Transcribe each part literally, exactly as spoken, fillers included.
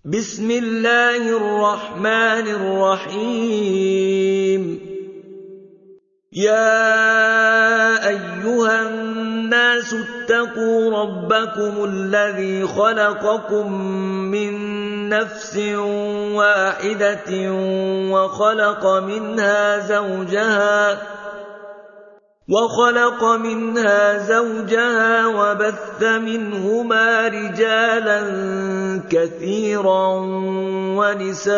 بسم الله الرحمن الرحيم يا أيها الناس اتقوا ربكم الذي خلقكم من نفس واحدة وخلق منها زوجها وخلق منها زوجها وبث منهما رجالا كثيرا ونساء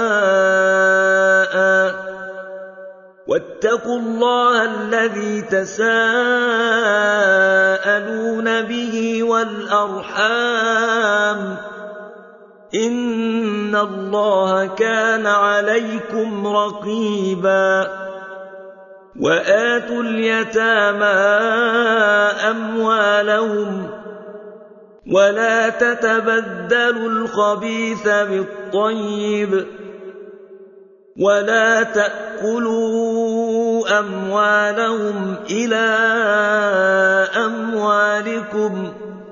واتقوا الله الذي تساءلون به والأرحام إن الله كان عليكم رقيبا وآتوا اليتامى أموالهم ولا تتبدلوا الخبيث بالطيب ولا تأكلوا أموالهم إلى أموالكم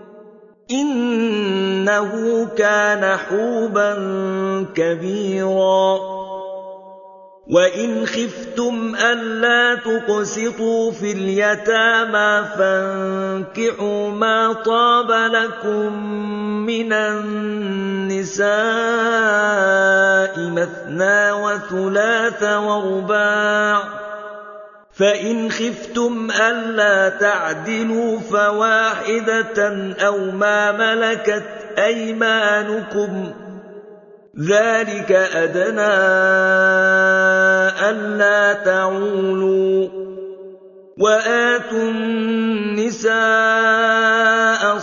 إنه كان حوبا كبيرا وإن خفتم ألا تقسطوا في اليتامى فانكحوا ما طاب لكم من النساء مثنى وثلاث ورباع فإن خفتم ألا تعدلوا فواحدة أو ما ملكت أيمانكم ذلك أدنى ألا تعولوا وآتوا النساء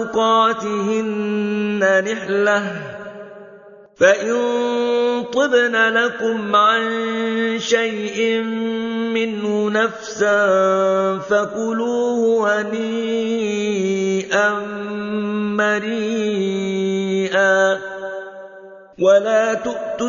صدقاتهن نحلة فإن طبن لكم عن شيء منه نفسا فكلوه هنيئا مريئا ولا تؤتوا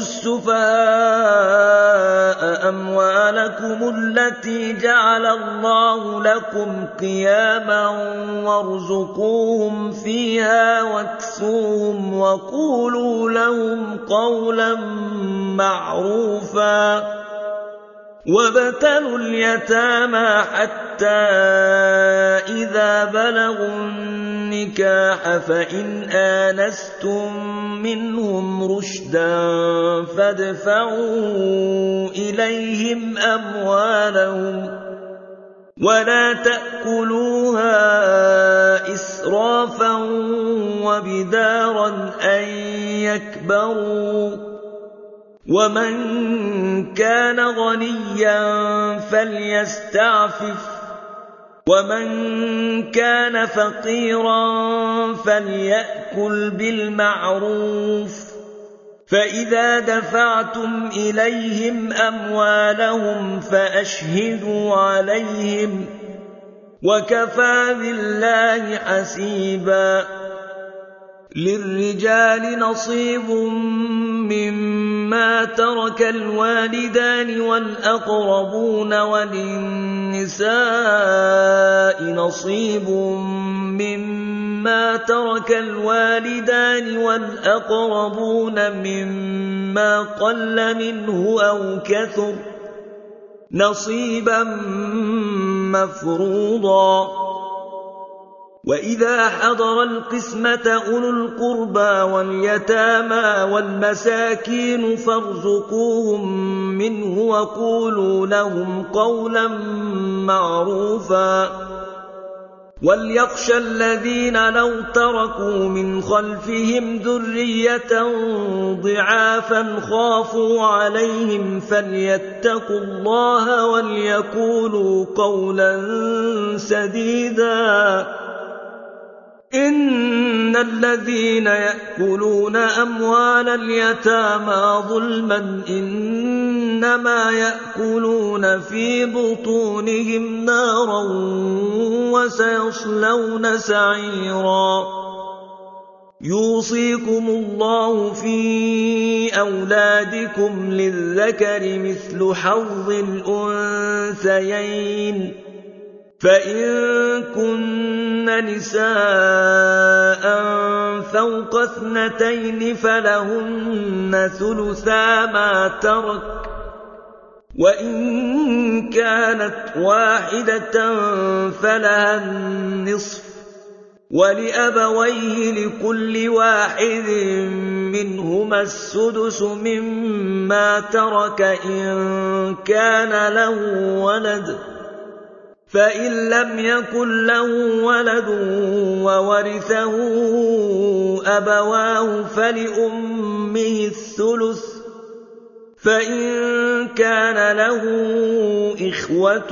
السفهاء أموالكم التي جعل الله لكم قياما وارزقوهم فيها واكسوهم وقولوا لهم قولا معروفا وابتلوا اليتامى حتى إذا بلغوا النكاح فإن آنستم منهم رشدا فادفعوا إليهم أموالهم ولا تأكلوها إسرافا وبدارا أن يكبروا ومن كان غنيا فليستعفف ومن كان فقيرا فليأكل بالمعروف فإذا دفعتم إليهم أموالهم فأشهدوا عليهم وكفى بالله حسيبا للرجال نصيب مما ترك الوالدان والأقربون وللنساء نصيب مما ترك الوالدان والأقربون مما قل منه أو كثر نصيبا مفروضا وإذا حضر القسمة أولو القربى واليتامى والمساكين فارزقوهم منه وقولوا لهم قولا معروفا وليخشى الذين لو تركوا من خلفهم ذرية ضعافا خافوا عليهم فليتقوا الله وليقولوا قولا سديدا إن الذين يأكلون أموال اليتامى ظلما إنما يأكلون في بطونهم نارا وسيصلون سعيرا يوصيكم الله في أولادكم للذكر مثل حظ الأنثيين فإن كن نساء فوق اثنتين فلهن ثلثا ما ترك، وإن كانت واحدة فلها النصف، ولأبويه لكل واحد منهما السدس مما ترك إن كان له ولد، فإن لم يكن له ولد وورثه أبواه فلأمه الثلث، فإن كان له إخوة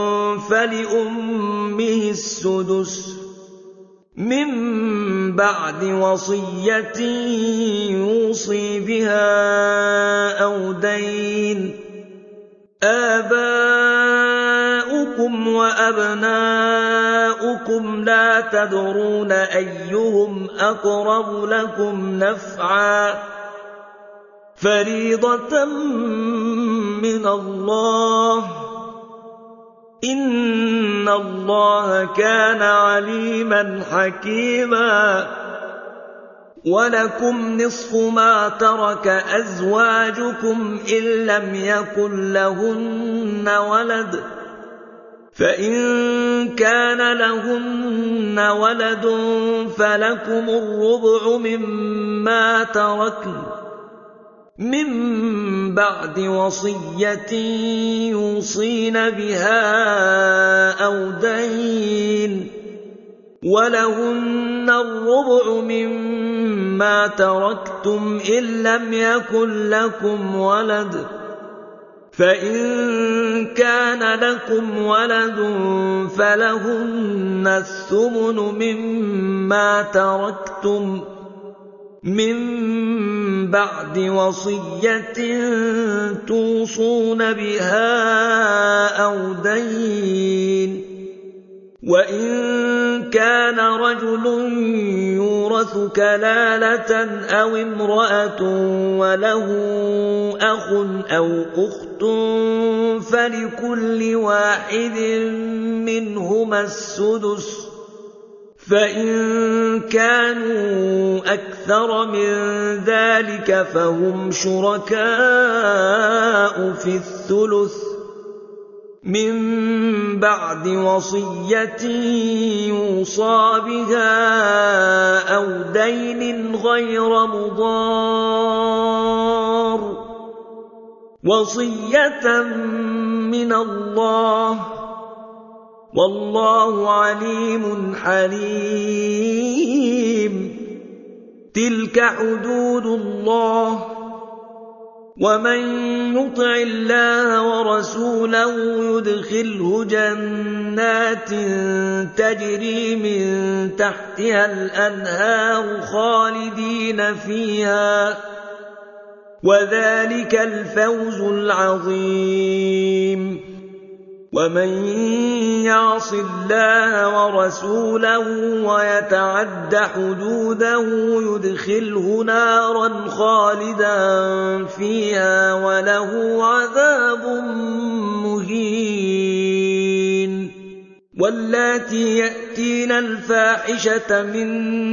فلأمه السدس من بعد وصية يوصي بها أو دين. آباؤكم وأبناؤكم لا تدرون أيهم أقرب لكم نفعا، فريضة من الله، إن الله كان عليما حكيما. ولكم نصف ما ترك أزواجكم إن لم يكن لهن ولد، فإن كان لهن ولد فلكم الربع مما تركن من بعد وصية يوصين بها أو دين، ولهن الربع مما تركتم إن لم يكن لكم ولد، فإن كان لكم ولد فلهن الثمن مما تركتم من بعد وصية توصون بها أو دين. وإن كان رجل يورث كلالة أو امرأة وله أخ أو أخت فلكل واحد منهما السدس، فإن كانوا أكثر من ذلك فهم شركاء في الثلث من بعد وصية يوصى بها أو دين غير مضار، وصية من الله، والله عليم حليم. تلك حدود الله، ومن يطع الله ورسوله يدخله جنات تجري من تحتها الأنهار خالدين فيها، وذلك الفوز العظيم. ومن يعص الله ورسوله ويتعد حدوده يدخله نارا خالدا فيها وله عذاب مهين. واللاتي يأتين الفاحشة من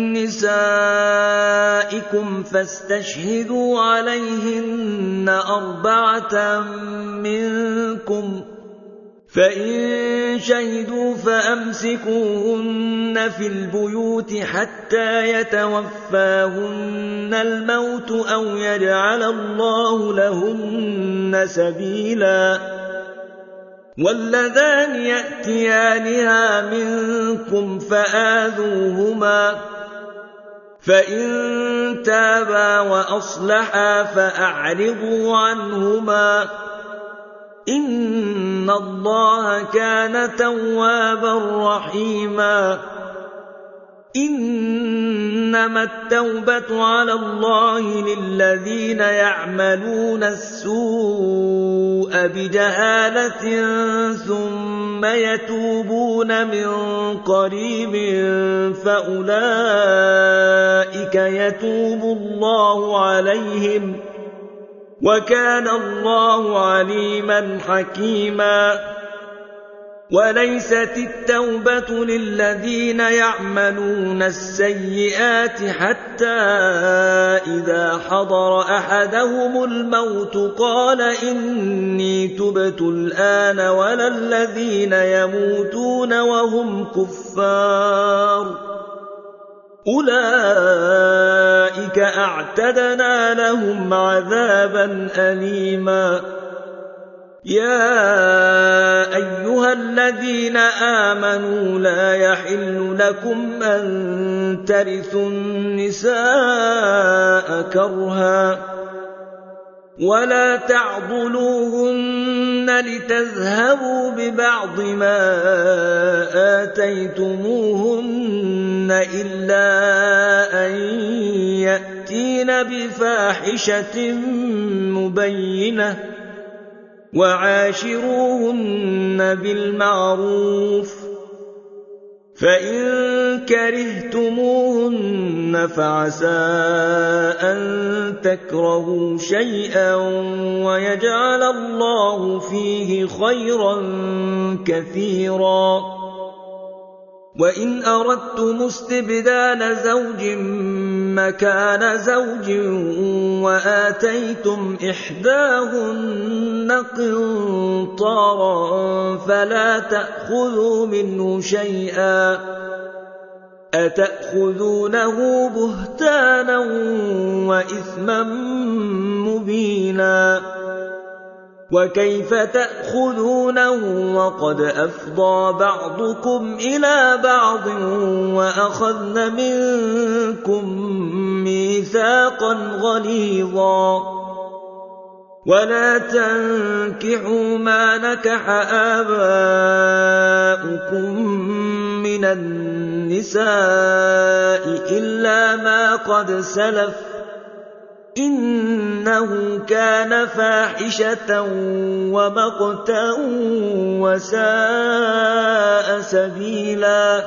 نسائكم فاستشهدوا عليهن أربعة منكم، فإن شهدوا فأمسكوهن في البيوت حتى يتوفاهن الموت أو يجعل الله لهن سبيلا. واللذان يأتيانها منكم فآذوهما، فإن تابا وأصلحا فأعرضوا عنهما، إن الله كان توابا رحيما. إنما التوبة على الله للذين يعملون السوء بجهالة ثم يتوبون من قريب فأولئك يتوب الله عليهم، وكان الله عليما حكيما. وليست التوبة للذين يعملون السيئات حتى إذا حضر أحدهم الموت قال إني تبت الآن ولا الذين يموتون وهم كفار أولئك أعتدنا لهم عذابا أليما. يا أيها الذين آمنوا لا يحل لكم أن ترثوا النساء كرها ولا تعضلوهن لتذهبوا ببعض ما آتيتموهن إلا أن يأتين بفاحشة مبينة وعاشروهن بالمعروف فإن كرهتموهن فعسى أن تكرهوا شيئا ويجعل الله فيه خيرا كثيرا. وإن أردتم استبدال زوج مكان زوج وآتيتم إحداهن قنطارا فلا تأخذوا منه شيئا أتأخذونه بهتانا وإثما مبينا. وكيف تأخذونه وقد أفضى بعضكم إلى بعض وأخذن منكم ميثاقا غليظا. ولا تنكحوا ما نكح آباؤكم من النساء إلا ما قد سلف إنه كان فاحشة ومقتا وساء سبيلا.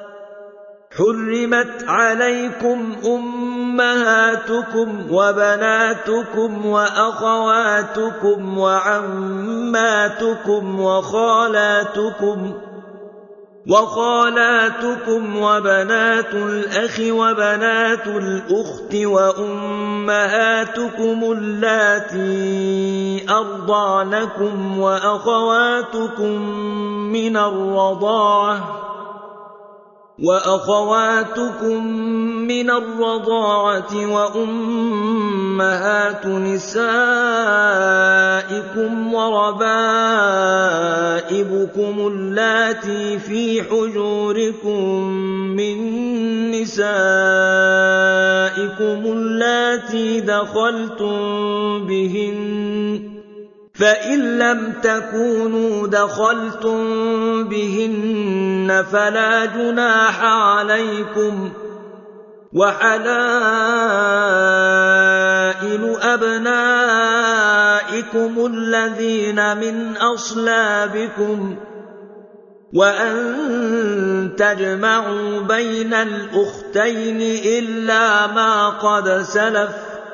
حرمت عليكم أمهاتكم وبناتكم وأخواتكم وعماتكم وخالاتكم وخالاتكم وبنات الأخ وبنات الأخت وأمهاتكم اللاتي أرضعنكم وأخواتكم من الرضاعة وأخواتكم من الرضاعة وأمهات نسائكم وربائبكم اللاتي في حجوركم من نسائكم اللاتي دخلتم بهن فإن لم تكونوا دخلتم بهن فلا جناح عليكم وحلائل أبنائكم الذين من أصلابكم وأن تجمعوا بين الأختين إلا ما قد سلف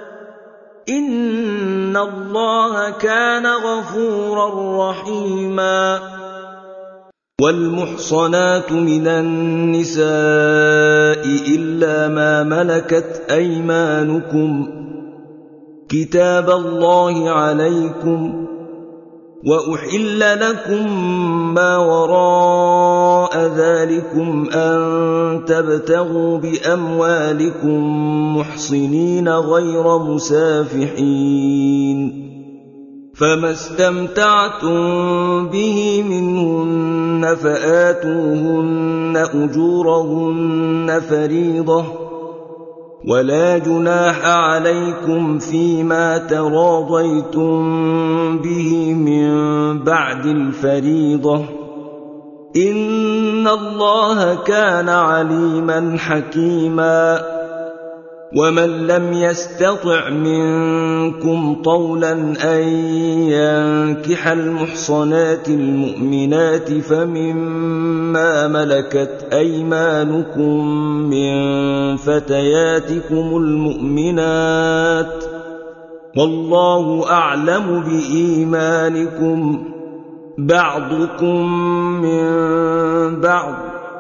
إن الله كان غفورا رحيما. والمحصنات من النساء إلا ما ملكت أيمانكم كتاب الله عليكم وأحل لكم ما وراء ذلكم أن تبتغوا بأموالكم محصنين غير مسافحين فما استمتعتم به منهن فآتوهن أجورهن فريضة ولا جناح عليكم فيما تراضيتم به من بعد الفريضة إن الله كان عليما حكيما. ومن لم يستطع منكم طولا أن ينكح المحصنات المؤمنات فمما ملكت أيمانكم من فتياتكم المؤمنات والله أعلم بإيمانكم بعضكم من بعض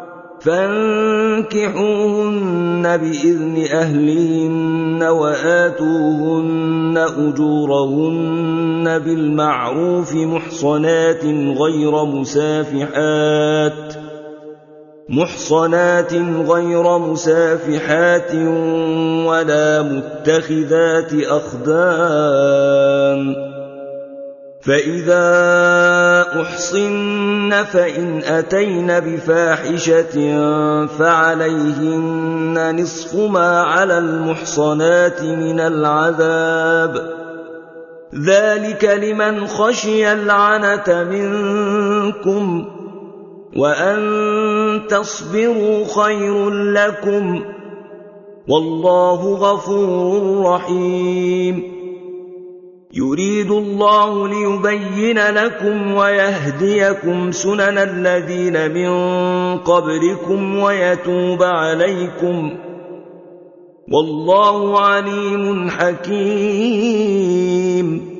فانكحوهن بإذن أهلهن وآتوهن أجورهن بالمعروف محصنات غير مسافحات محصنات غير مسافحات ولا متخذات أخدان فإذا أحصن فإن أتين بفاحشة فعليهن نصف ما على المحصنات من العذاب ذلك لمن خشي العنة منكم وأن تصبروا خير لكم والله غفور رحيم يريد الله ليبين لكم ويهديكم سنن الذين من قبلكم ويتوب عليكم والله عليم حكيم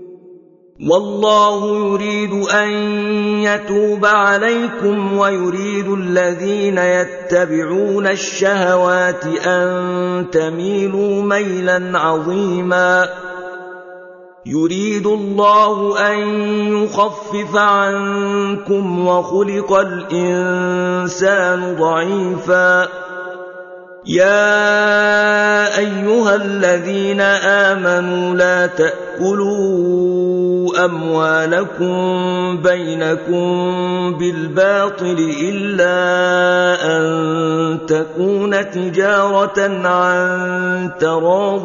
والله يريد أن يتوب عليكم ويريد الذين يتبعون الشهوات أن تميلوا ميلا عظيما يريد الله أن يخفف عنكم وخلق الإنسان ضعيفا يا أيها الذين آمنوا لا تأكلوا أموالكم بينكم بالباطل إلا أن تكون تجارة عن تراض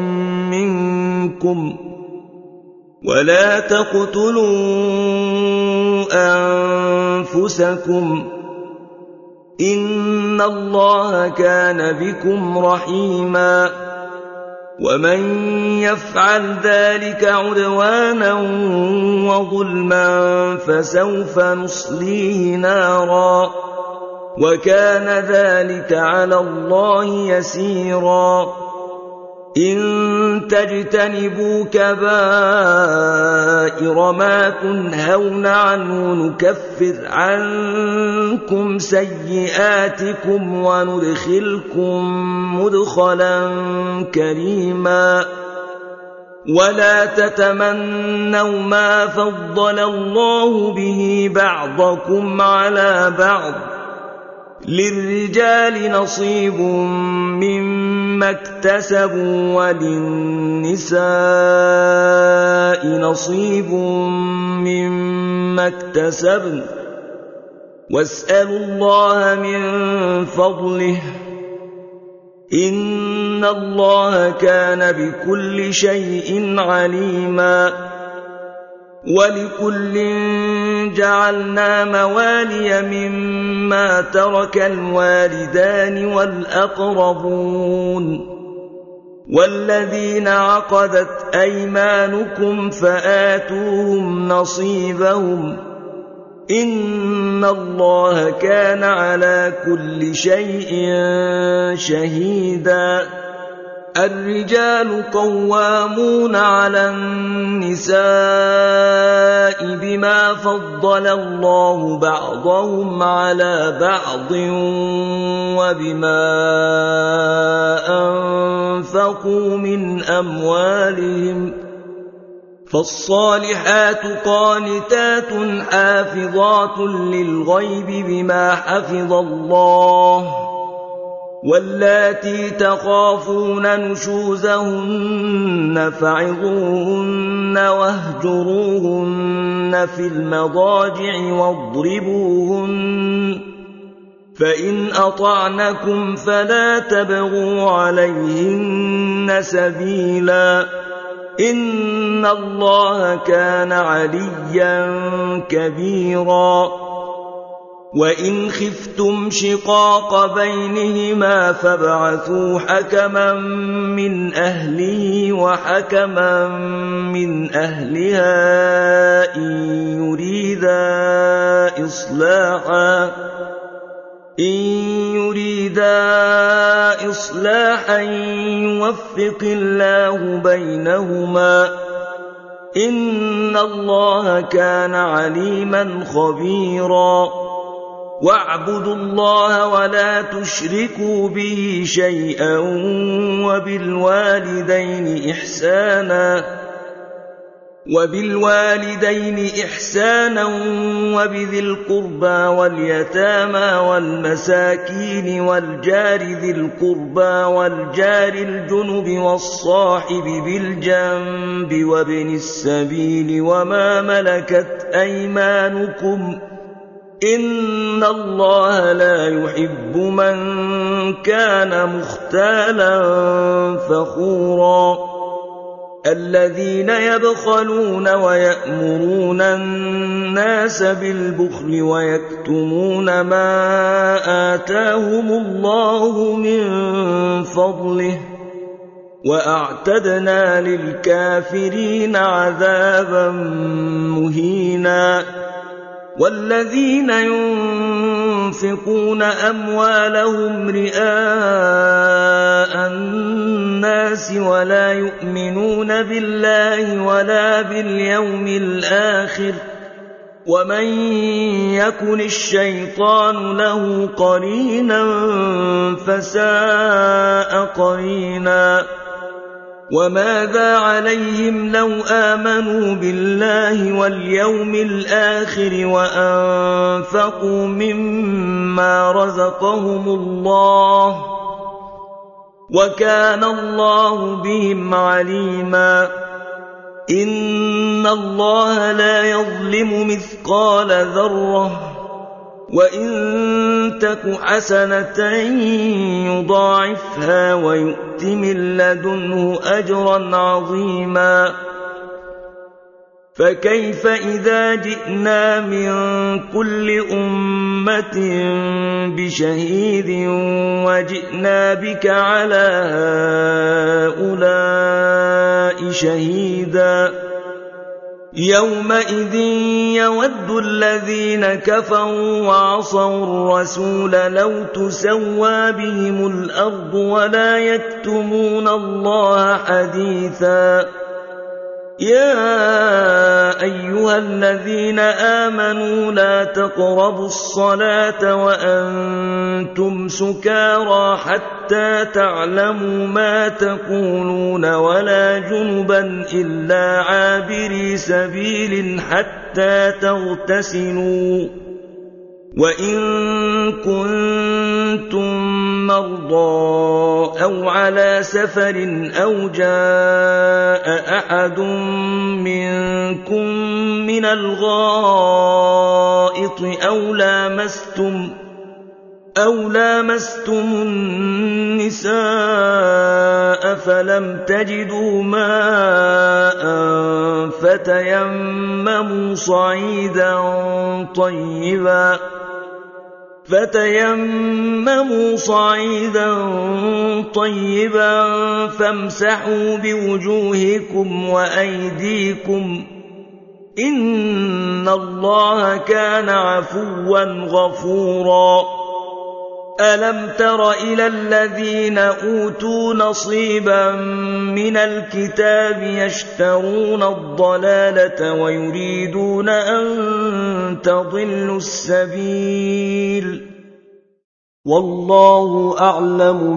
منكم ولا تقتلوا أنفسكم إن الله كان بكم رحيما ومن يفعل ذلك عدوانا وظلما فسوف نصليه نارا وكان ذلك على الله يسيرا إن تجتنبوا كبائر ما تنهون عنه نكفر عنكم سيئاتكم وندخلكم مدخلا كريما ولا تتمنوا ما فضل الله به بعضكم على بعض للرجال نصيب مما اكتسبوا وللنساء نصيب مما اكتسبن واسألوا الله من فضله إن الله كان بكل شيء عليما ولكل جعلنا موالي مما ترك الوالدان والأقربون والذين عقدت أيمانكم فآتوهم نصيبهم إن الله كان على كل شيء شهيدا الرجال قوامون على النساء بما فضل الله بعضهم على بعض وبما أنفقوا من أموالهم فالصالحات قانتات حافظات للغيب بما حفظ الله واللاتي تخافون نشوزهن فعظوهن واهجروهن في المضاجع واضربوهن فإن أطعنكم فلا تبغوا عليهن سبيلا إن الله كان عليا كبيرا وإن خفتم شقاق بينهما فابعثوا حكما من أهله وحكما من أهلها إن يريدا إصلاحا إن يريدا إصلاحا يوفق الله بينهما إِنَّ اللَّهَ كَانَ عَلِيمًا خَبِيرًا وَاعْبُدُوا اللَّهَ وَلَا تُشْرِكُوا بِهِ شَيْئًا وَبِالْوَالِدَيْنِ إِحْسَانًا وَبِالْوَالِدَيْنِ إِحْسَانًا وَبِذِي الْقُرْبَى وَالْيَتَامَى وَالْمَسَاكِينِ وَالْجَارِ ذِي الْقُرْبَى وَالْجَارِ الْجُنُبِ وَالصَّاحِبِ بِالْجَنبِ وَابْنِ السَّبِيلِ وَمَا مَلَكَتْ أَيْمَانُكُمْ ۗ إِنَّ اللَّهَ لَا يُحِبُّ مَن كَانَ مُخْتَالًا فَخُورًا الَّذِينَ يَبْخَلُونَ وَيَأْمُرُونَ النَّاسَ بِالْبُخْلِ وَيَكْتُمُونَ مَا آتَاهُمُ اللَّهُ مِن فَضْلِهِ وَأَعْتَدْنَا لِلْكَافِرِينَ عَذَابًا مُهِينًا وَالَّذِينَ يُنفِقُونَ أَمْوَالَهُمْ رِئَاءَ النَّاسِ وَلَا يُؤْمِنُونَ بِاللَّهِ وَلَا بِالْيَوْمِ الْآخِرِ وَمَن يَكُنِ الشَّيْطَانُ لَهُ قَرِينًا فَسَاءَ قَرِينًا وَمَاذَا عَلَيْهِمْ لَوْ آمَنُوا بِاللَّهِ وَالْيَوْمِ الْآخِرِ وَأَنفَقُوا مِمَّا رَزَقَهُمُ اللَّهُ وَكَانَ اللَّهُ بِهِمْ عَلِيمًا إِنَّ اللَّهَ لَا يَظْلِمُ مِثْقَالَ ذَرَّةٍ وَإِن تَكُ حَسَنَةً يُضَاعِفْهَا وَيُؤْتِ مِن لَّدُنْهُ أَجْرًا عَظِيمًا فَكَيْفَ إِذَا جِئْنَا مِن كُلِّ أُمَّةٍ بِشَهِيدٍ وَجِئْنَا بِكَ عَلَىٰ هَٰؤُلَاءِ شَهِيدًا يَوْمَئِذٍ يَوَدُّ الَّذِينَ كَفَرُوا وَعَصَوُا الرَّسُولَ لَوْ تُسَوَّىٰ بِهِمُ الْأَرْضُ وَلَا يَكْتُمُونَ اللَّهَ حَدِيثًا يَا أَيُّهَا الَّذِينَ آمَنُوا لَا تَقْرَبُوا الصَّلَاةَ وَأَنتُمْ سُكَارَىٰ حَتَّىٰ تَعْلَمُوا مَا تَقُولُونَ وَلَا جُنُبًا إِلَّا عَابِرِي سَبِيلٍ حَتَّىٰ تَغْتَسِلُوا وَإِن كُنتُم مَّرْضَىٰ أَوْ عَلَىٰ سَفَرٍ أَوْ جَاءَ أَحَدٌ مِّنكُم مِّنَ الْغَائِطِ أَوْ لَامَسْتُمُ أَوْ لَامَسْتُمُ النِّسَاءَ فَلَمْ تَجِدُوا مَاءً فَتَيَمَّمُوا صَعِيدًا طَيِّبًا فَتَيَمَّمُوا صَعِيدًا طَيِّبًا فَامْسَحُوا بِوُجُوهِكُمْ وَأَيْدِيكُمْ ۗ إِنَّ اللَّهَ كَانَ عَفُوًّا غَفُورًا أَلَمْ تَرَ إِلَى الَّذِينَ أُوتُوا نَصِيبًا مِّنَ الْكِتَابِ يَشْتَرُونَ الضَّلَالَةَ وَيُرِيدُونَ أَن تَضِلُّوا السَّبِيلَ وَاللَّهُ أَعْلَمُ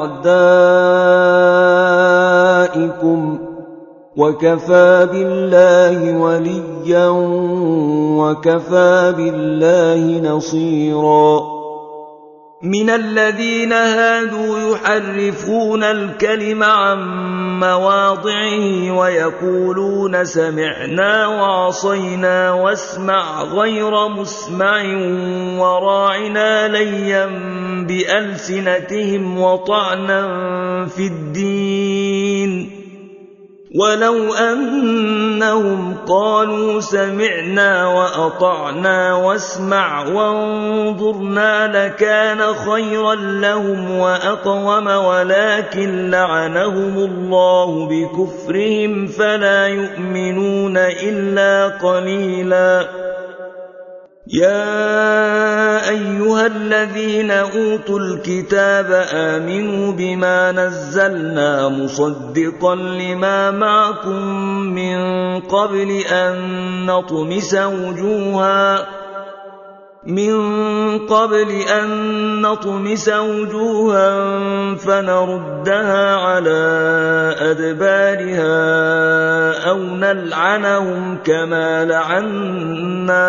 بِأَعْدَائِكُمْ وَكَفَىٰ بِاللَّهِ وَلِيًّا وَكَفَىٰ بِاللَّهِ نَصِيرًا مِنَ الَّذِينَ هَادُوا يُحَرِّفُونَ الْكَلِمَ عَن مَّوَاضِعِهِ وَيَقُولُونَ سَمِعْنَا وَعَصَيْنَا وَاسْمَعْ غَيْرَ مُسْمَعٍ وَرَاعِنَا لَيًّا بِأَلْسِنَتِهِمْ وَطَعْنًا فِي الدِّينِ وَلَوْ أَنَّهُمْ قَالُوا سَمِعْنَا وَأَطَعْنَا وَاسْمَعْ وَانظُرْنَا لَكَانَ خَيْرًا لَّهُمْ وَأَقْوَمَ وَلَٰكِن لَّعَنَهُمُ اللَّهُ بِكُفْرِهِمْ فَلَا يُؤْمِنُونَ إِلَّا قَلِيلًا يا أيها الذين أوتوا الكتاب آمنوا بما نزلنا مصدقا لما معكم من قبل أن نطمس وجوها من قبل أن نطمس وجوها فنردها على أدبارها أو نلعنهم كما لعنا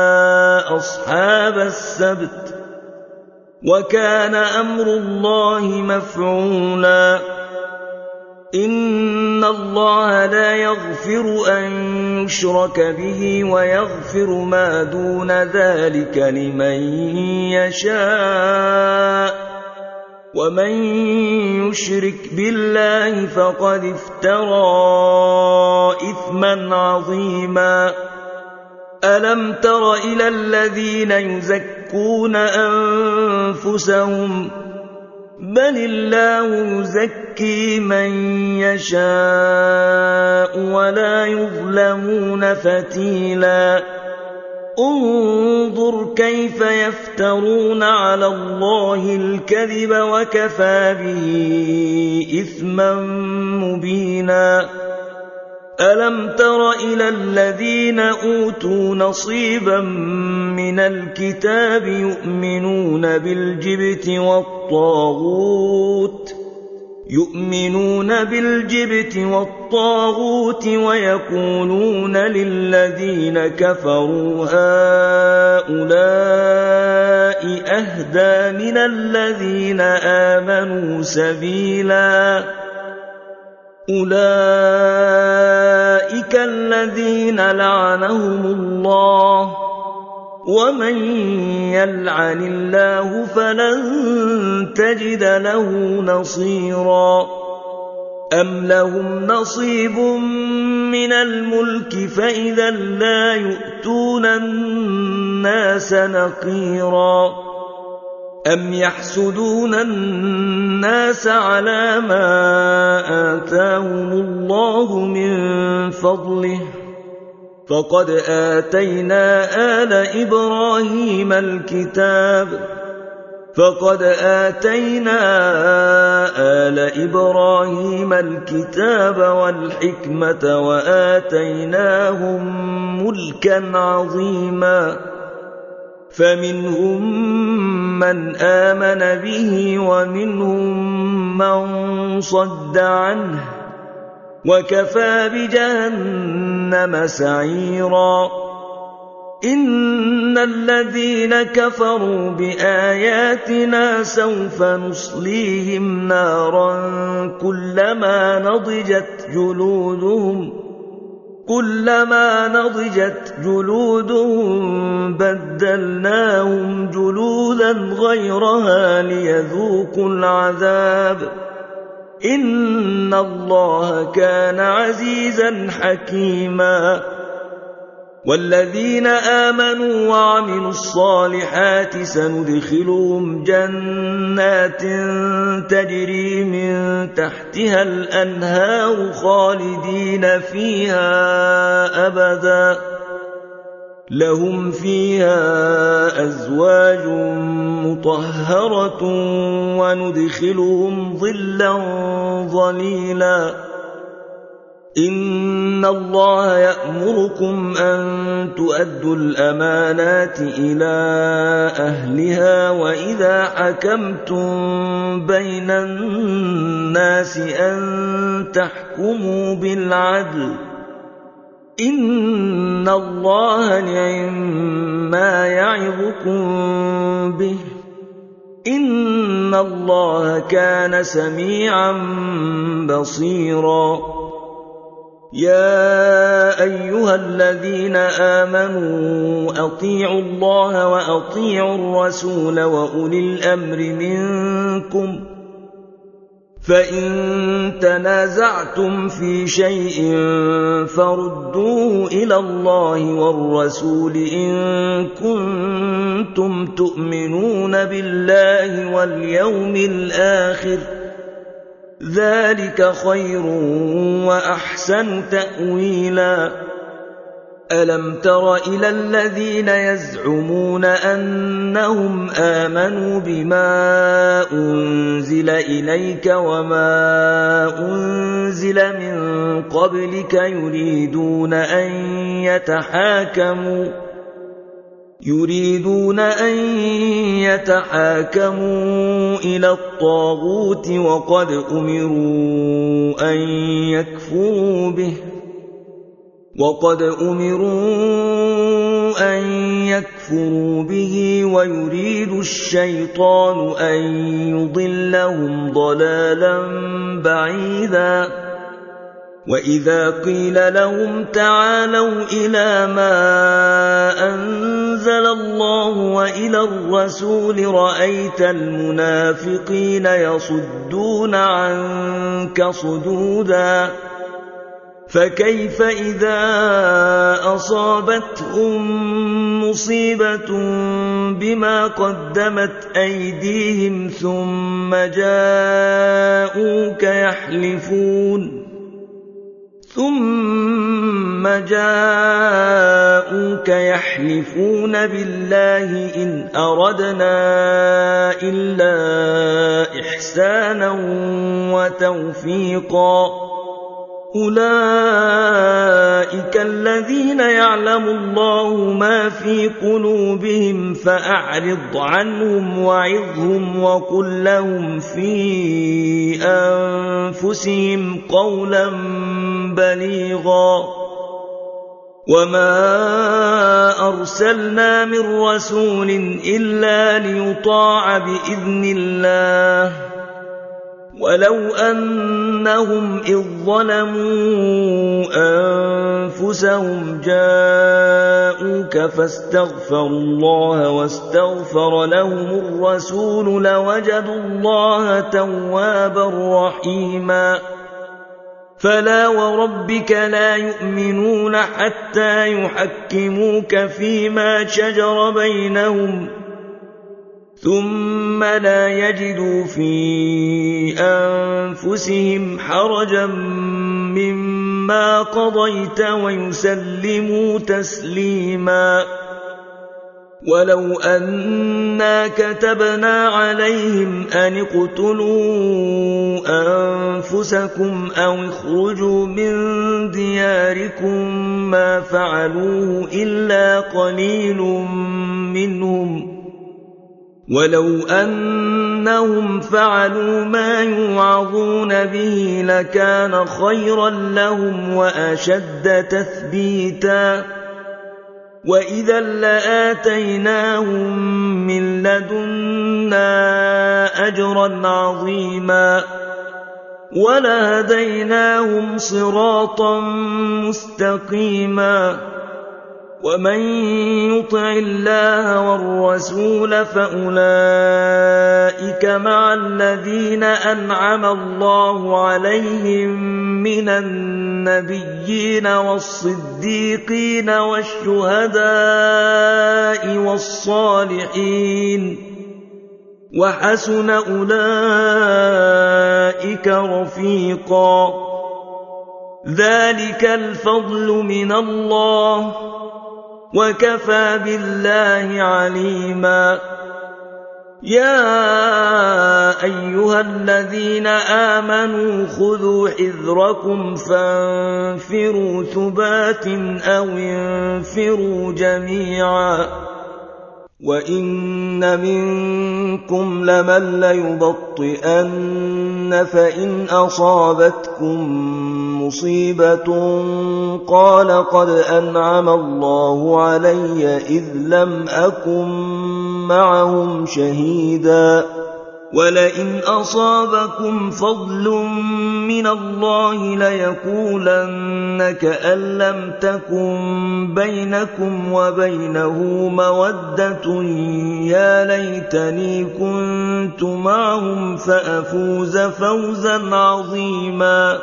أصحاب السبت وكان أمر الله مفعولا إن الله لا يغفر أن يشرك به ويغفر ما دون ذلك لمن يشاء ومن يشرك بالله فقد افترى إثما عظيما ألم تر إلى الذين يزكون أنفسهم بل الله يزكي من يشاء ولا يظلمون فتيلا انظر كيف يفترون على الله الكذب وكفى به إثما مبينا ألم تر إلى الذين أوتوا نصيبا من الكتاب يؤمنون بالجبت والطاغوت يؤمنون بالجبت والطاغوت ويقولون للذين كفروا هؤلاء أهدى من الذين آمنوا سبيلا أولئك الذين لعنهم الله ومن يلعن الله فلن تجد له نصيرا أم لهم نصيب من الملك فإذا لا يؤتون الناس نقيرا أم يحسدون الناس على ما آتاهم الله من فضله فقد آتينا آل إبراهيم الكتاب فقد آتينا آل إبراهيم الكتاب والحكمة وآتيناهم ملكا عظيما فمنهم من آمن به ومنهم من صد عنه وكفى بجهنم سعيرا إن الذين كفروا بآياتنا سوف نصليهم نارا كلما نضجت جلودهم كلما نضجت جلودهم بدلناهم جلودا غيرها ليذوقوا العذاب إن الله كان عزيزا حكيما والذين آمنوا وعملوا الصالحات سندخلهم جنات تجري من تحتها الأنهار خالدين فيها أبدا لهم فيها أزواج مطهرة وندخلهم ظلا ظليلا إن الله يأمركم أن تؤدوا الأمانات إلى أهلها وإذا حكمتم بين الناس أن تحكموا بالعدل إن الله نعم ما يعظكم به إن الله كان سميعا بصيرا يا أيها الذين آمنوا أطيعوا الله وأطيعوا الرسول وأولي الأمر منكم فإن تنازعتم في شيء فردوه إلى الله والرسول إن كنتم تؤمنون بالله واليوم الآخر ذلك خير وأحسن تأويلا ألم تر إلى الذين يزعمون أنهم آمنوا بما أنزل إليك وما أنزل من قبلك يريدون أن يتحاكموا يريدون أن يتحاكموا إلى الطاغوت وقد أمروا أن يكفروا به وقد أمروا أن يكفروا به ويريد الشيطان أن يضلهم ضلالا بعيدا وإذا قيل لهم تعالوا إلى ما أنزل الله وإلى الرسول رأيت المنافقين يصدون عنك صدودا فكيف إذا أصابتهم مصيبة بما قدمت أيديهم ثم جاءوك يحلفون ثم جاءوك يحلفون بالله إن أردنا إلا إحسانا وتوفيقا أولئك الذين يعلم الله ما في قلوبهم فأعرض عنهم وعظهم وقل لهم في أنفسهم قولا بليغا وما أرسلنا من رسول إلا ليطاع بإذن الله ولو أنهم إذ ظلموا أنفسهم جاءوك فاستغفروا الله واستغفر لهم الرسول لوجدوا الله توابا رحيما فلا وربك لا يؤمنون حتى يحكموك فيما شجر بينهم ثم لا يجدوا في أنفسهم حرجا مما قضيت ويسلموا تسليما ولو أنا كتبنا عليهم أن اقتلوا أنفسكم أو اخرجوا من دياركم ما فعلوه إلا قليل منهم ولو أنهم فعلوا ما يوعظون به لكان خيرا لهم وأشد تثبيتا وإذا لآتيناهم من لدنا أجرا عظيما ولهديناهم صراطا مستقيما ومن يطع الله والرسول فأولئك مع الذين أنعم الله عليهم من النبيين والصديقين والشهداء والصالحين وحسن أولئك رفيقا ذلك الفضل من الله وكفى بالله عليما يا أيها الذين آمنوا خذوا حذركم فانفروا ثبات أو انفروا جميعا وإن منكم لمن ليبطئن فإن أصابتكم مصيبة قال قد أنعم الله علي إذ لم أكن معهم شهيدا ولئن أصابكم فضل من الله ليقولن كأن لم تكن بينكم وبينه مودة يا ليتني كنت معهم فأفوز فوزا عظيما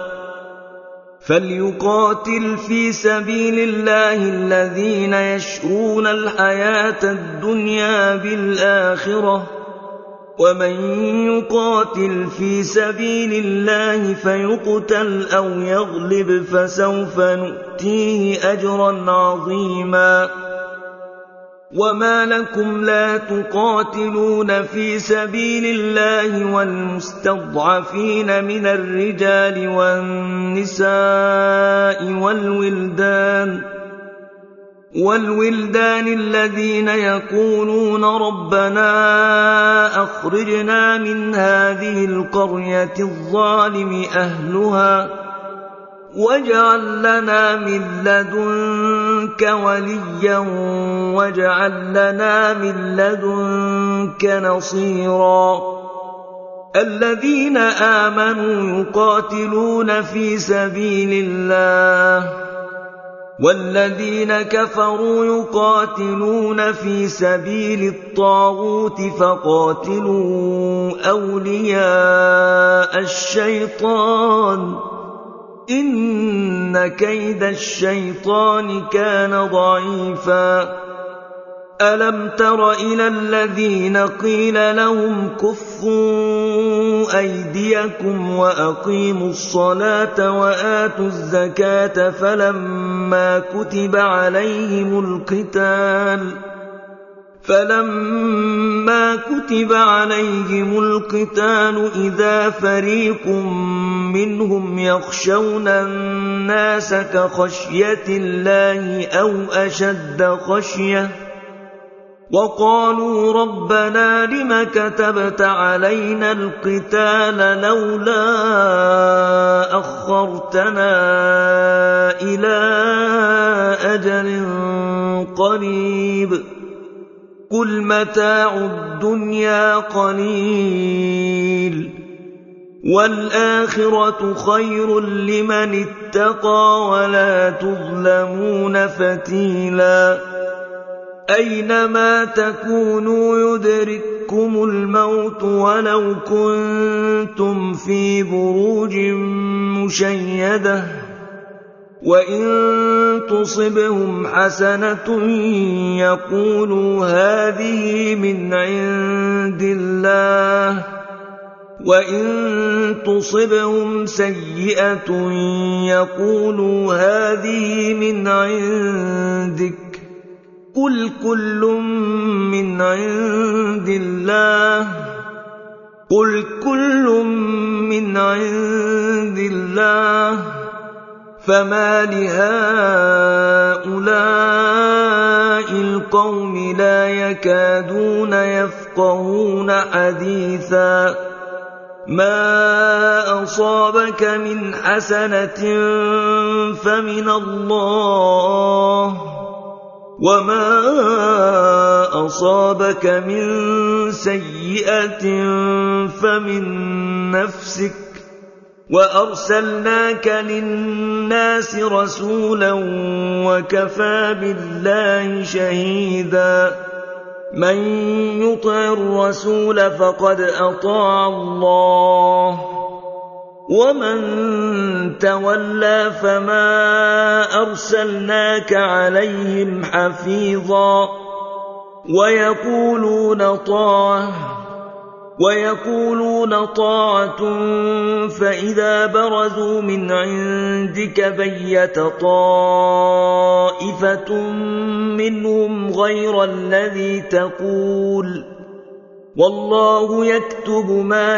فليقاتل في سبيل الله الذين يشرون الحياة الدنيا بالآخرة ومن يقاتل في سبيل الله فيقتل أو يغلب فسوف نؤتيه أجرا عظيما وما لكم لا تقاتلون في سبيل الله والمستضعفين من الرجال والنساء والولدان والولدان الذين يقولون ربنا أخرجنا من هذه القرية الظالم أهلها واجعل لنا من لدنك وليا واجعل لنا من لدنك نصيرا الذين آمنوا يقاتلون في سبيل الله والذين كفروا يقاتلون في سبيل الطاغوت فقاتلوا أولياء الشيطان إن كيد الشيطان كان ضعيفا ألم تر إلى الذين قيل لهم كفوا أيديكم وأقيموا الصلاة وآتوا الزكاة فلما كتب عليهم القتال فلما كتب عليهم القتال إذا فريق منهم يخشون الناس كخشية الله أو أشد خشية وقالوا ربنا لم كتبت علينا القتال لولا أخرتنا إلى أجل قريب قل متاع الدنيا قليل والآخرة خير لمن اتقى ولا تظلمون فتيلا أينما تكونوا يدرككم الموت ولو كنتم في بروج مشيدة وإن تصبهم حسنة يقولوا هذه من عند الله وإن تصبهم سيئة يقولوا هذه من عندك قل كل من عند الله قل كل من عند الله فما لهؤلاء القوم لا يكادون يفقهون حديثا ما أصابك من حسنة فمن الله وما أصابك من سيئة فمن نفسك وأرسلناك للناس رسولا وكفى بالله شهيدا من يطع الرسول فقد أطاع الله ومن تولى فما أرسلناك عليهم حفيظا ويقولون طاعة ويقولون طاعة فإذا برزوا من عندك بيت طائفة منهم غير الذي تقول والله يكتب ما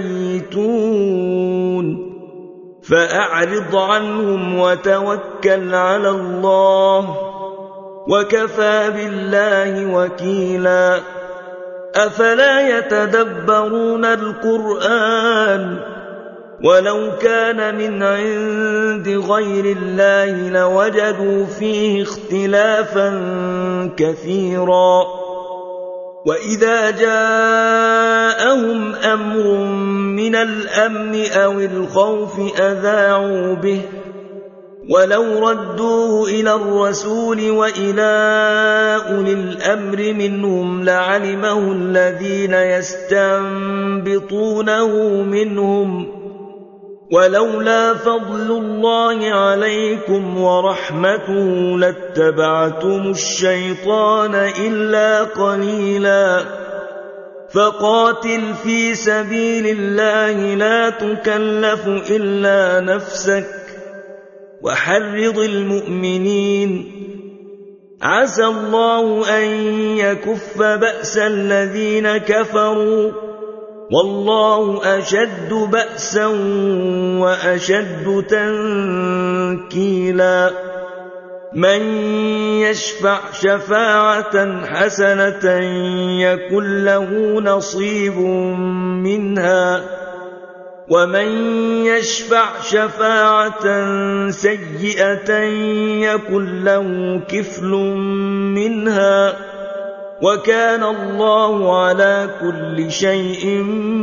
يبيتون فأعرض عنهم وتوكل على الله وكفى بالله وكيلا أفلا يتدبرون القرآن ولو كان من عند غير الله لوجدوا فيه اختلافا كثيرا وإذا جاءهم أمر من الأمن أو الخوف أذاعوا به ولو ردوه إلى الرسول وإلى أولي الأمر منهم لعلمه الذين يستنبطونه منهم ولولا فضل الله عليكم ورحمته لاتبعتم الشيطان إلا قليلا فقاتل في سبيل الله لا تكلف إلا نفسك وحرض المؤمنين عسى الله أن يكف بأس الذين كفروا والله أشد بأسا وأشد تنكيلا من يشفع شفاعة حسنة يكن له نصيب منها ومن يشفع شفاعة سيئة يكن له كفل منها وكان الله على كل شيء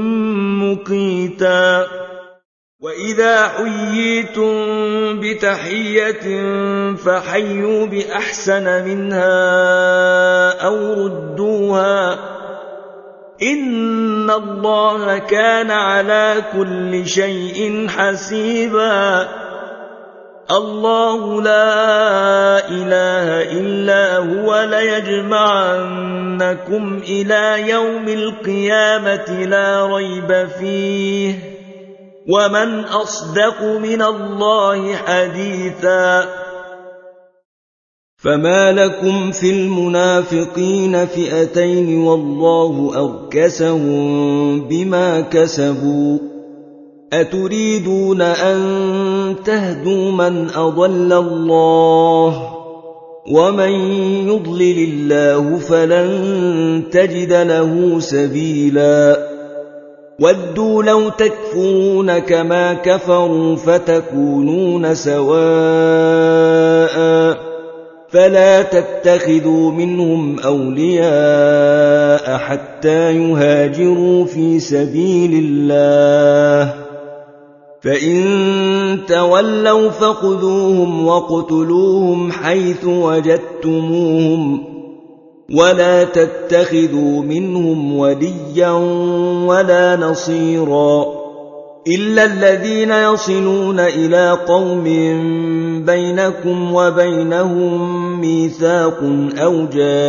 مقيتا وإذا حييتم بتحية فحيوا بأحسن منها أو ردوها إن الله كان على كل شيء حسيبا الله لا إله إلا هو ليجمعنكم إلى يوم القيامة لا ريب فيه ومن أصدق من الله حديثا فما لكم في المنافقين فئتين والله أركسهم بما كسبوا أتريدون أن تهدوا من أضل الله ومن يضلل الله فلن تجد له سبيلا ودوا لو تكفرون كما كفروا فتكونون سواء فلا تتخذوا منهم أولياء حتى يهاجروا في سبيل الله فإن تولوا فخذوهم واقتلوهم حيث وجدتموهم ولا تتخذوا منهم وليا ولا نصيرا إلا الذين يصلون إلى قوم بينكم وبينهم ميثاق أو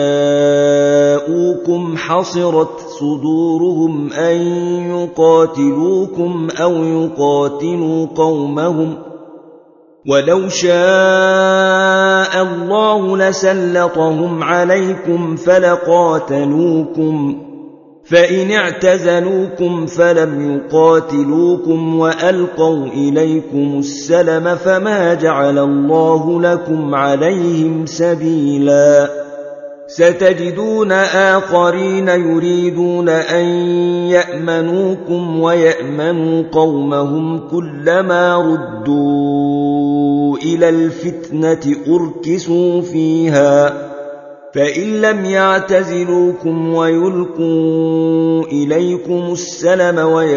جاءوكم حصرت صدورهم أن يقاتلوكم أو يقاتلوا قومهم ولو شاء الله لسلطهم عليكم فلقاتلوكم فإن اعتزلوكم فلم يقاتلوكم وألقوا إليكم السلم فما جعل الله لكم عليهم سبيلا ستجدون آخرين يريدون أن يأمنوكم ويأمنوا قومهم كلما ردوا إلى الفتنة أركسوا فيها فإن لم يعتزلوكم ويلقوا إليكم السلم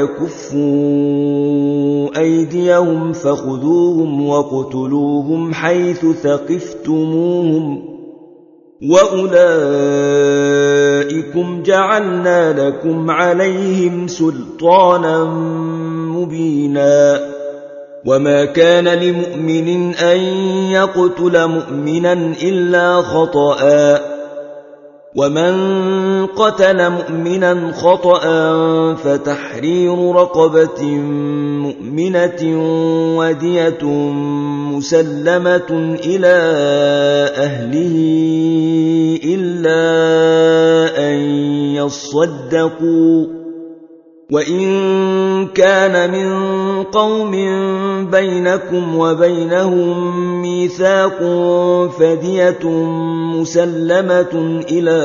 ويكفوا أيديهم فخذوهم واقتلوهم حيث ثقفتموهم وأولئكم جعلنا لكم عليهم سلطانا مبينا وما كان لمؤمن أن يقتل مؤمنا إلا خطأ ومن قتل مؤمنا خطأ فتحرير رقبة مؤمنة ودية مسلمة إلى أهله إلا أن يصدقوا وإن كان من قوم بينكم وبينهم ميثاق فدية مسلمة إلى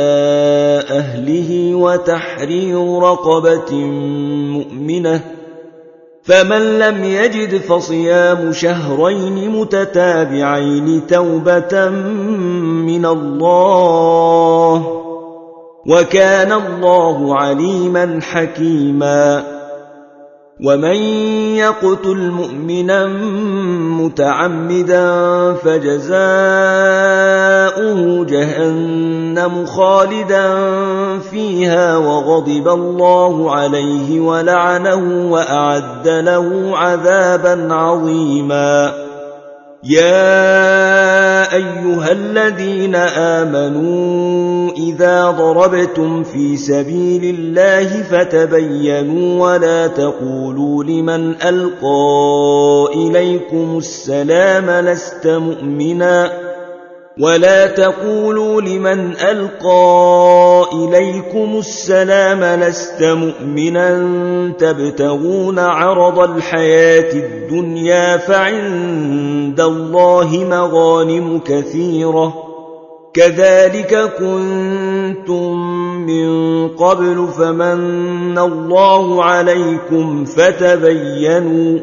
أهله وتحرير رقبة مؤمنة فمن لم يجد فصيام شهرين متتابعين توبة من الله وكان الله عليما حكيما ومن يقتل مؤمنا متعمدا فجزاؤه جهنم خالدا فيها وغضب الله عليه ولعنه وأعد له عذابا عظيما يا أيها الذين آمنوا إذا ضربتم في سبيل الله فتبينوا ولا تقولوا لمن ألقى إليكم السلام لست مؤمنا ولا تقولوا لمن ألقى إليكم السلام لست مؤمنا تبتغون عرض الحياة الدنيا فعند الله مغانم كثيرة كذلك كنتم من قبل فمن الله عليكم فتبينوا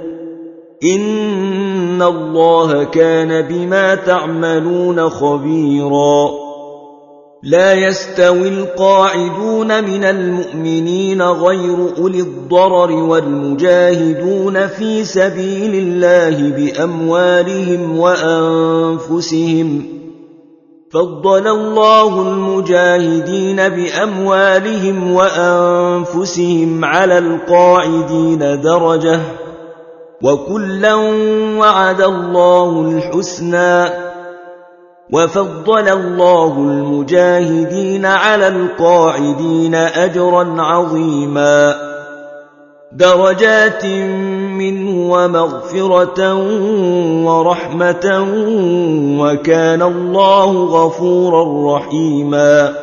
إن الله كان بما تعملون خبيرا لا يستوي القاعدون من المؤمنين غير أولي الضرر والمجاهدون في سبيل الله بأموالهم وأنفسهم فضل الله المجاهدين بأموالهم وأنفسهم على القاعدين درجة وكلا وعد الله الحسنى وفضل الله المجاهدين على القاعدين أجرا عظيما درجات منه ومغفرة ورحمة وكان الله غفورا رحيما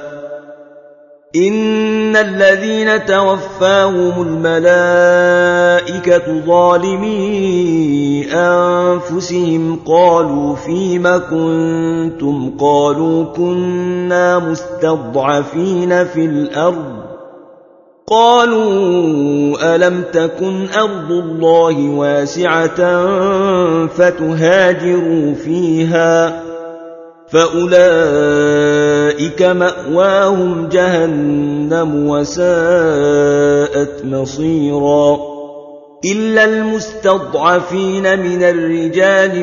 إن الذين توفاهم الملائكة ظالمي أنفسهم قالوا فيم كنتم قالوا كنا مستضعفين في الأرض قالوا ألم تكن أرض الله واسعة فتهاجروا فيها فأولئك مأواهم جهنم وساءت مصيرا إلا المستضعفين من الرجال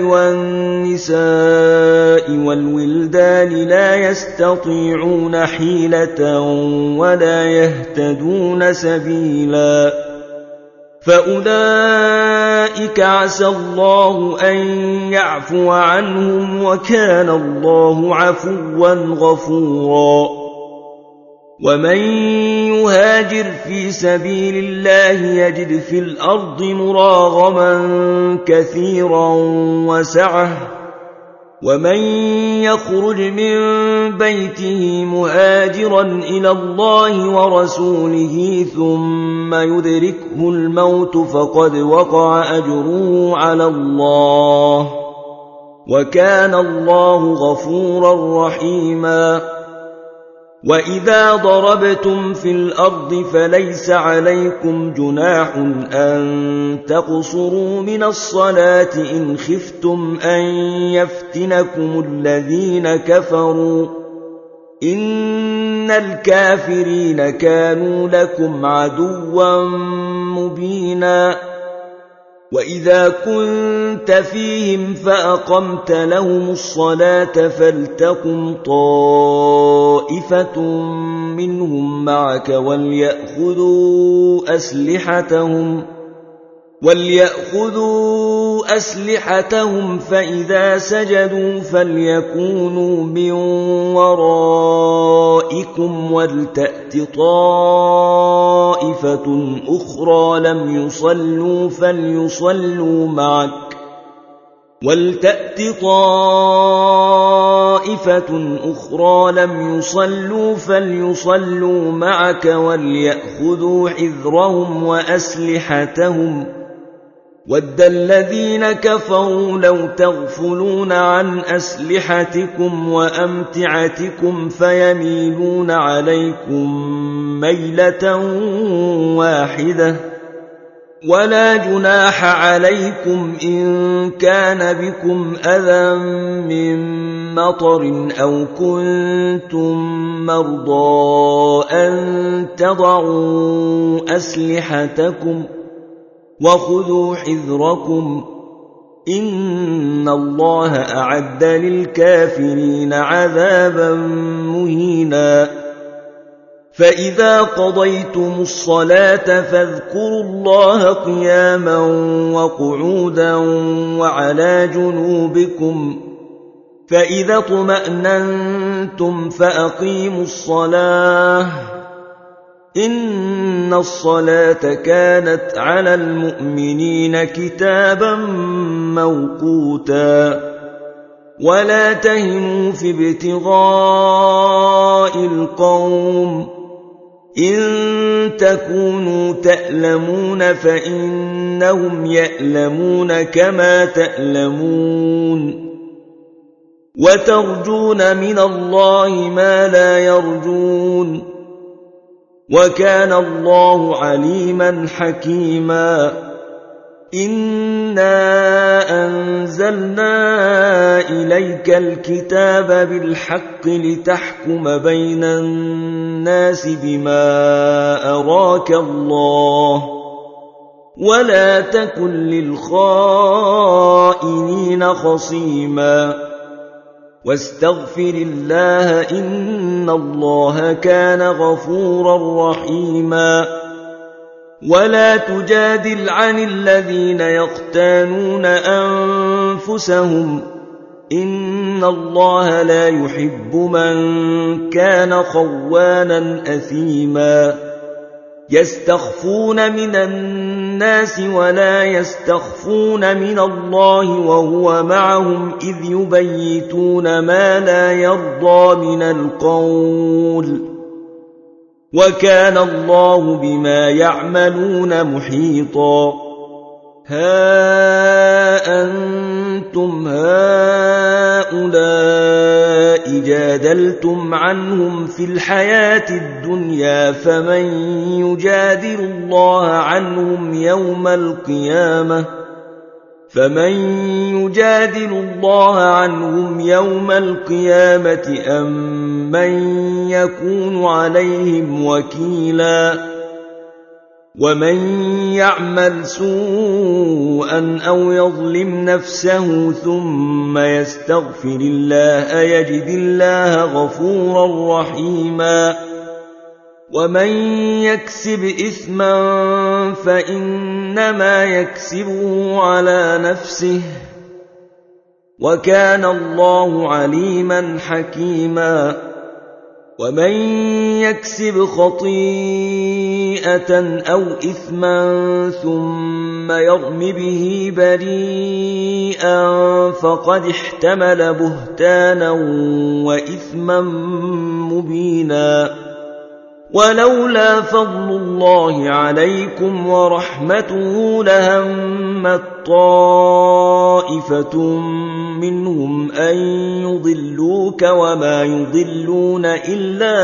والنساء والولدان لا يستطيعون حيلة ولا يهتدون سبيلا فأولئك عسى الله أن يعفو عنهم وكان الله عفوا غفورا ومن يهاجر في سبيل الله يجد في الأرض مراغما كثيرا وسعة ومن يخرج من بيته مهاجرا إلى الله ورسوله ثم يدركه الموت فقد وقع أجره على الله وكان الله غفورا رحيما وإذا ضربتم في الأرض فليس عليكم جناح أن تقصروا من الصلاة إن خفتم أن يفتنكم الذين كفروا إن الكافرين كانوا لكم عدوا مبينا وإذا كنت فيهم فأقمت لهم الصلاة فلتقم طائفة منهم معك وليأخذوا أسلحتهم وليأخذوا أسلحتهم فإذا سجدوا فليكونوا من ورائكم ولتأت طائفة أخرى لم يصلوا فليصلوا معك ولتأت طائفة أخرى لم يصلوا فليصلوا معك وليأخذوا حذرهم وأسلحتهم ود الذين كفروا لو تغفلون عن أسلحتكم وأمتعتكم فيميلون عليكم ميلة واحدة ولا جناح عليكم إن كان بكم أذى من مطر أو كنتم مرضى أن تضعوا أسلحتكم وخذوا حذركم إن الله أعد للكافرين عذابا مهينا فإذا قضيتم الصلاة فاذكروا الله قياما وقعودا وعلى جنوبكم فإذا اطمأننتم فأقيموا الصلاة إن الصلاة كانت على المؤمنين كتابا موقوتا ولا تهنوا في ابتغاء القوم إن تكونوا تألمون فإنهم يألمون كما تألمون وترجون من الله ما لا يرجون وكان الله عليما حكيما إنا أنزلنا إليك الكتاب بالحق لتحكم بين الناس بما أراك الله ولا تكن للخائنين خصيما واستغفر الله إن الله كان غفورا رحيما ولا تجادل عن الذين يختانون أنفسهم إن الله لا يحب من كان خوانا أثيما يستخفون من الناس ولا يستخفون من الله وهو معهم إذ يبيتون ما لا يرضى من القول وكان الله بما يعملون محيطا ها أنتم هؤلاء جادلتم عنهم في الحياة الدنيا فمن يجادل الله عنهم يوم القيامة فمن يجادل الله عنهم يوم القيامة أم من يكون عليهم وكيلا ومن يعمل سوءا أو يظلم نفسه ثم يستغفر الله يجد الله غفورا رحيما ومن يكسب إثما فإنما يكسبه على نفسه وكان الله عليما حكيما ومن يكسب خطيئة أو إثما ثم يرم به بريئا فقد احتمل بهتانا وإثما مبينا ولولا فضل الله عليكم ورحمته لهمت طائفة منهم أن يضلوك وما يضلون إلا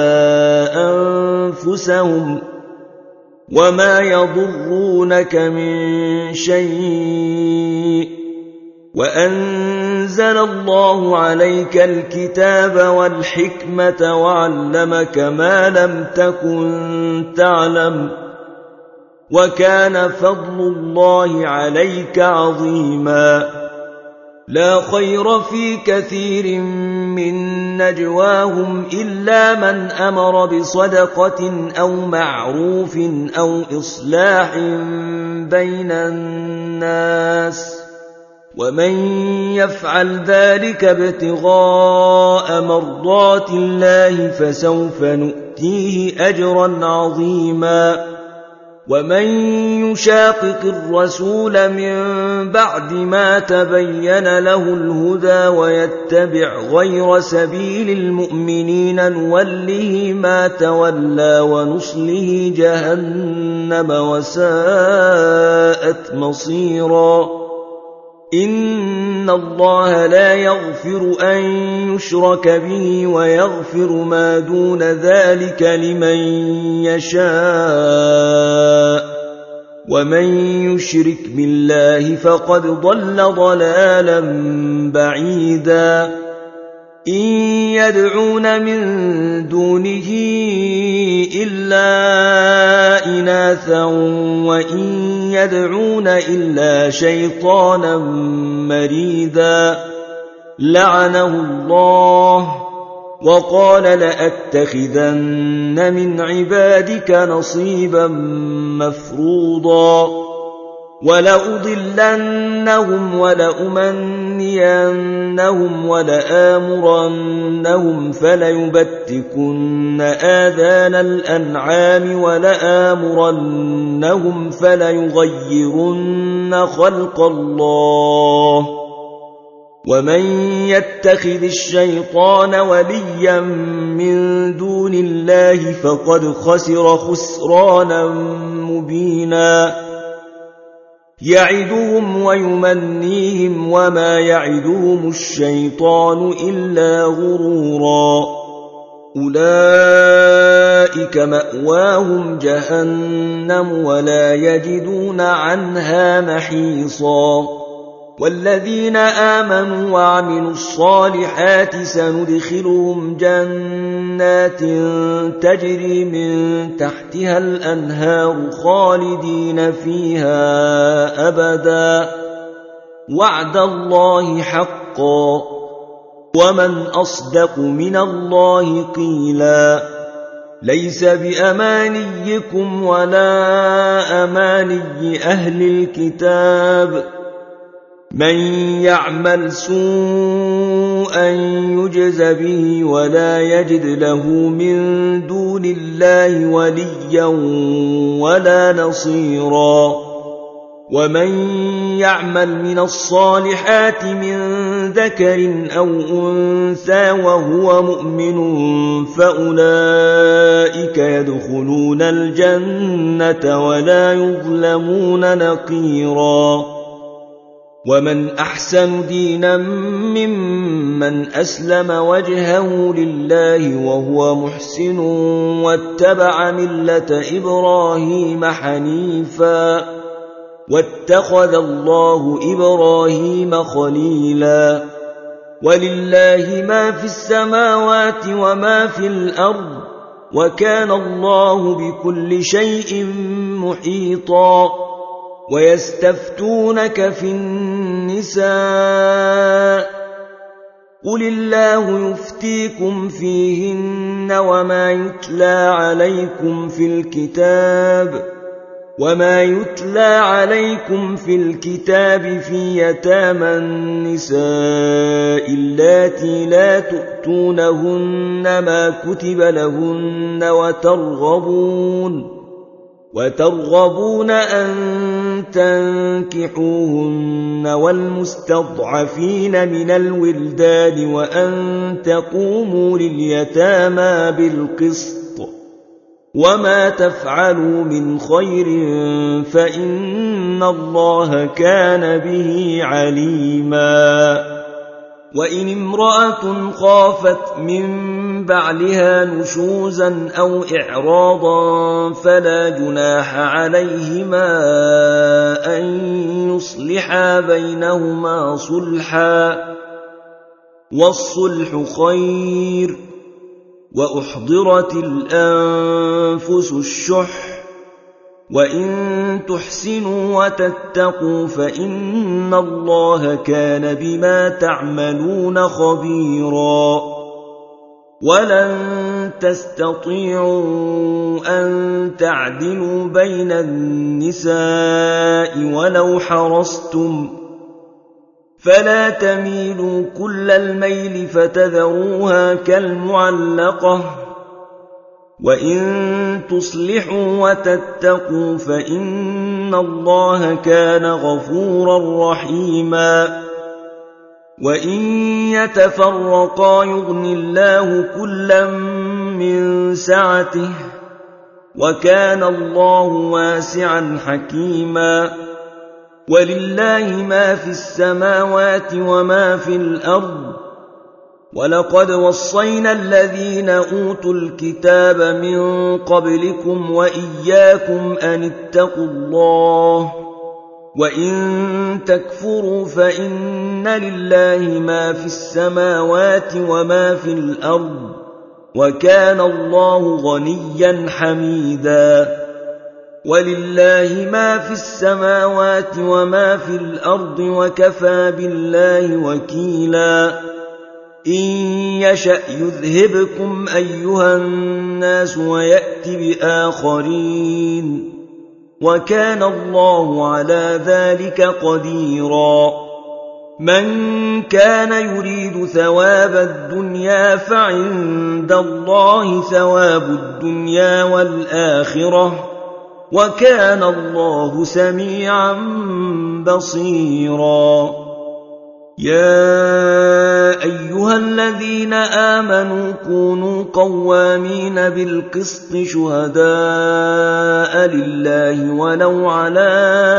أنفسهم وما يضرونك من شيء وأنزل الله عليك الكتاب والحكمة وعلمك ما لم تكن تعلم وكان فضل الله عليك عظيما لا خير في كثير من نجواهم إلا من أمر بصدقة أو معروف أو إصلاح بين الناس ومن يفعل ذلك ابتغاء مرضات الله فسوف نؤتيه أجرا عظيما ومن يشاقق الرسول من بعد ما تبين له الهدى ويتبع غير سبيل المؤمنين نوله ما تولى ونصله جهنم وساءت مصيرا إن الله لا يغفر أن يشرك به ويغفر ما دون ذلك لمن يشاء ومن يشرك بالله فقد ضل ضلالا بعيدا إن يدعون من دونه إلا إناثا وإن يدعون إلا شيطانا مريدا لعنه الله وقال لأتخذن من عبادك نصيبا مفروضا ولأضلنهم ولأمنينهم ولآمرنهم فليبتكن آذان الأنعام ولآمرنهم فليغيرن خلق الله ومن يتخذ الشيطان وليا من دون الله فقد خسر خسرانا مبينا يعدهم ويمنيهم وما يعدهم الشيطان إلا غرورا أولئك مأواهم جهنم ولا يجدون عنها محيصا والذين آمنوا وعملوا الصالحات سندخلهم جنات تجري من تحتها الأنهار خالدين فيها أبدا وعد الله حقا ومن أصدق من الله قيلا ليس بأمانيكم ولا أماني أهل الكتاب من يعمل سوءا يجز به ولا يجد له من دون الله وليا ولا نصيرا ومن يعمل من الصالحات من ذكر أو أنثى وهو مؤمن فأولئك يدخلون الجنة ولا يظلمون نقيرا ومن أحسن دينا ممن أسلم وجهه لله وهو محسن واتبع ملة إبراهيم حنيفا واتخذ الله إبراهيم خليلا ولله ما في السماوات وما في الأرض وكان الله بكل شيء محيطا ويستفتونك في النساء قل الله يفتيكم فيهن وما يتلى عليكم في الكتاب وما يتلى عليكم في الكتاب في يتامى النساء اللاتي لا تؤتونهن ما كتب لهن وترغبون وترغبون أن تنكحوهن والمستضعفين من الولدان وأن تقوموا لليتامى بالقسط وما تفعلوا من خير فإن الله كان به عليما وإن امرأة خافت من بعلها نشوزا أو إعراضا فلا جناح عليهما أن يصلحا بينهما صلحا والصلح خير وأحضرت الأنفس الشح وإن تحسنوا وتتقوا فإن الله كان بما تعملون خبيرا ولن تستطيعوا أن تعدلوا بين النساء ولو حرصتم فلا تميلوا كل الميل فتذروها كالمعلقة وإن تصلحوا وتتقوا فإن الله كان غفورا رحيما وإن يتفرقا يغن الله كلا من سعته وكان الله واسعا حكيما ولله ما في السماوات وما في الأرض ولقد وصينا الذين أوتوا الكتاب من قبلكم وإياكم أن اتقوا الله وإن تكفروا فإن لله ما في السماوات وما في الأرض وكان الله غنيا حميدا ولله ما في السماوات وما في الأرض وكفى بالله وكيلا إن يشأ يذهبكم أيها الناس ويأت بآخرين وكان الله على ذلك قديرا. من كان يريد ثواب الدنيا فعند الله ثواب الدنيا والآخرة، وكان الله سميعا بصيرا. يا أيها الذين آمنوا كونوا قوامين بالقسط شهداء لله ولو على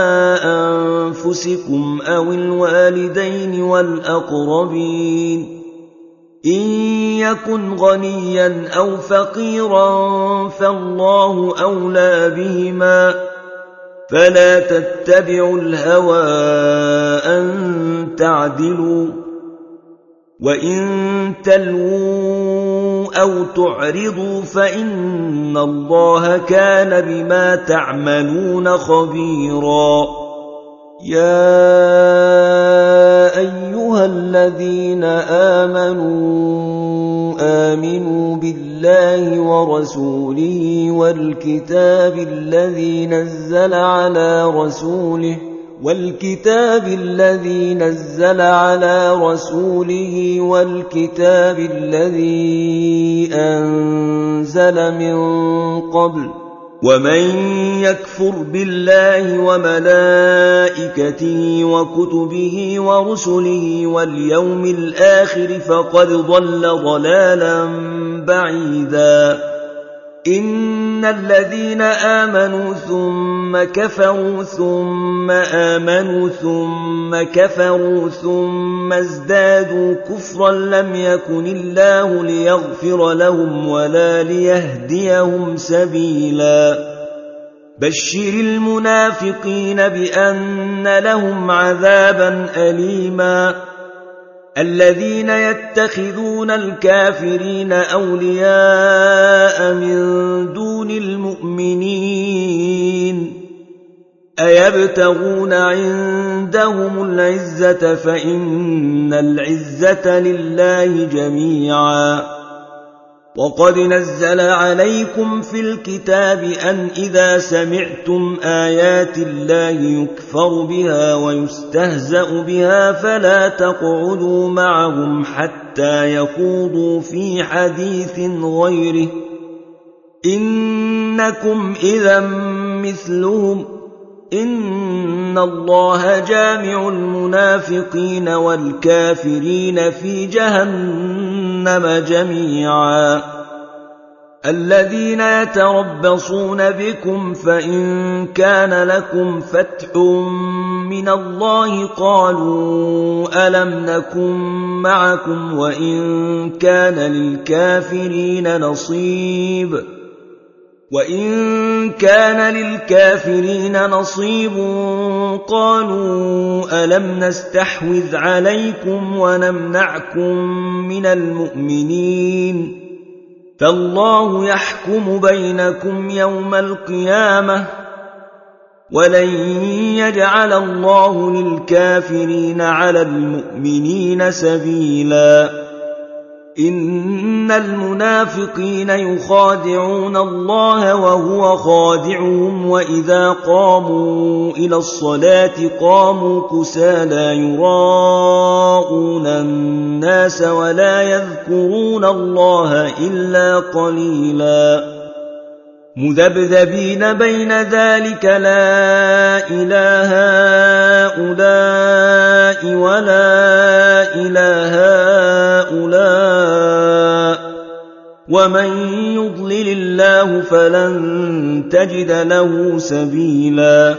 أنفسكم أو الوالدين والأقربين، إن يكن غنيا أو فقيرا فالله أولى بهما، فلا تتبعوا الهوى أن تعدلوا، وإن تلووا أو تعرضوا فإن الله كان بما تعملون خبيرا. يا أيها الذين آمنوا آمنوا بالله ورسوله والكتاب الذي نزل على رسوله والكتاب الذي نزل على رسوله والكتاب الذي أنزل من قبل، ومن يكفر بالله وملائكته وكتبه ورسله واليوم الآخر فقد ضل ضلالا بعيدا. إن الذين آمنوا ثم كفروا ثم آمنوا ثم كفروا ثم ازدادوا كفرا لم يكن الله ليغفر لهم ولا ليهديهم سبيلا. بشر المنافقين بأن لهم عذابا أليما. الذين يتخذون الكافرين أولياء من دون المؤمنين أيبتغون عندهم العزة فإن العزة لله جميعا. وقد نزل عليكم في الكتاب أن إذا سمعتم آيات الله يكفر بها ويستهزأ بها فلا تقعدوا معهم حتى يخوضوا في حديث غيره، إنكم إذا مثلهم، إن الله جامع المنافقين والكافرين في جهنم جميعا. الذين يتربصون بكم فإن كان لكم فتح من الله قالوا ألم نكن معكم وإن كان للكافرين نصيب وإن كان للكافرين نصيب قالوا ألم نستحوذ عليكم ونمنعكم من المؤمنين، فالله يحكم بينكم يوم القيامة ولن يجعل الله للكافرين على المؤمنين سبيلا. إن المنافقين يخادعون الله وهو خادعهم وإذا قاموا إلى الصلاة قاموا كسالى يراءون الناس ولا يذكرون الله إلا قليلا. مذبذبين بين ذلك لا إله هؤلاء ولا إله هؤلاء ومن يضلل الله فلن تجد له سبيلا.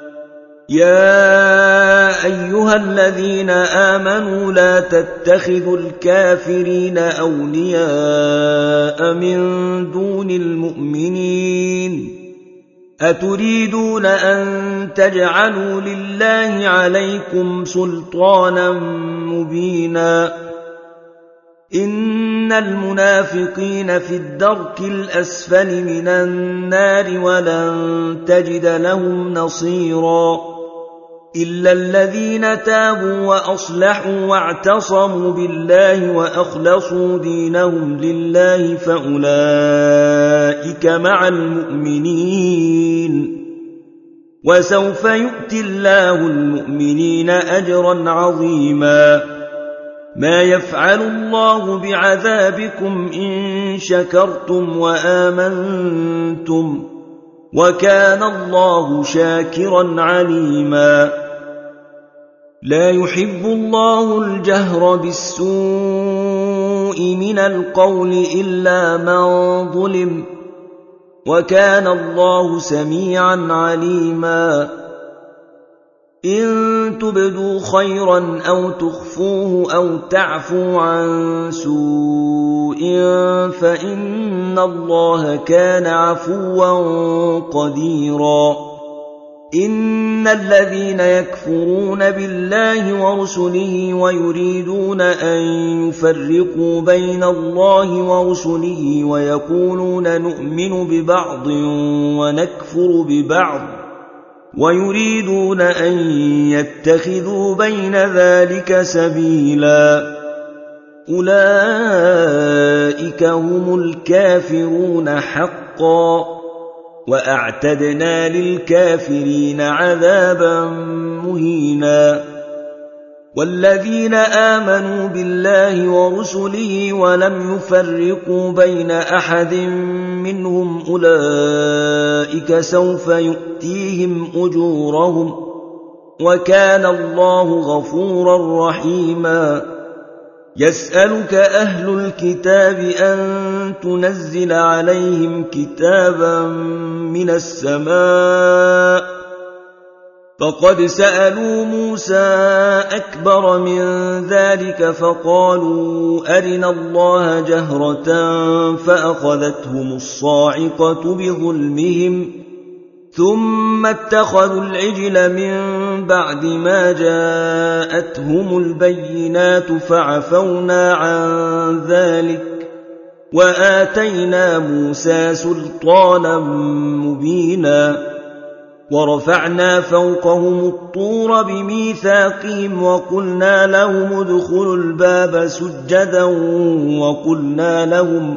يا أيها الذين آمنوا لا تتخذوا الكافرين أولياء من دون المؤمنين، أتريدون أن تجعلوا لله عليكم سلطانا مبينا. إن المنافقين في الدرك الأسفل من النار ولن تجد لهم نصيرا إلا الذين تابوا وأصلحوا واعتصموا بالله وأخلصوا دينهم لله فأولئك مع المؤمنين وسوف يؤتي الله المؤمنين أجرا عظيما. ما يفعل الله بعذابكم إن شكرتم وآمنتم وكان الله شاكرا عليما. لا يحب الله الجهر بالسوء من القول إلا من ظلم وكان الله سميعا عليما. إن تبدوا خيرا أو تخفوه أو تعفوا عن سوء فإن الله كان عفوا قديرا. إن الذين يكفرون بالله ورسله ويريدون أن يفرقوا بين الله ورسله ويقولون نؤمن ببعض ونكفر ببعض ويريدون أن يتخذوا بين ذلك سبيلا أولئك هم الكافرون حقا وأعتدنا للكافرين عذابا مهينا. والذين آمنوا بالله ورسله ولم يفرقوا بين أحد منهم أولئك سوف يؤتيهم أجورهم وكان الله غفورا رحيما. يسألك أهل الكتاب أن تنزل عليهم كتابا من السماء فقد سألوا موسى أكبر من ذلك فقالوا أرنا الله جهرة فأخذتهم الصاعقة بظلمهم ثم اتخذوا العجل من بعد ما جاءتهم البينات فعفونا عن ذلك وآتينا موسى سلطانا مبينا. ورفعنا فوقهم الطور بميثاقهم وقلنا لهم ادخلوا الباب سجدا وقلنا لهم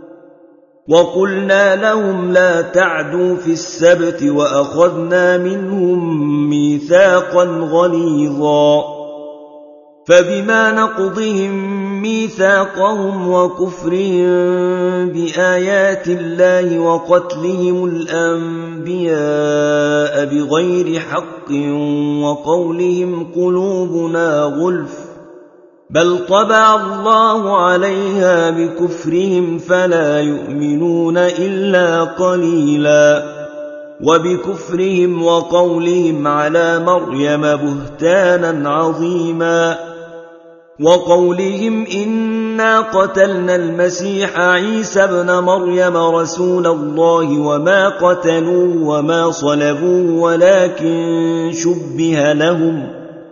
وقلنا لهم لا تعدوا في السبت وأخذنا منهم ميثاقا غليظا. فبما نقضهم ميثاقهم وكفرهم بآيات الله وقتلهم الأنبياء بغير حق وقولهم قلوبنا غلف بل طبع الله عليها بكفرهم فلا يؤمنون إلا قليلا. وبكفرهم وقولهم على مريم بهتانا عظيما وقولهم إنا قتلنا المسيح عيسى ابن مريم رسول الله وما قتلوه وما صلبوه ولكن شبه لهم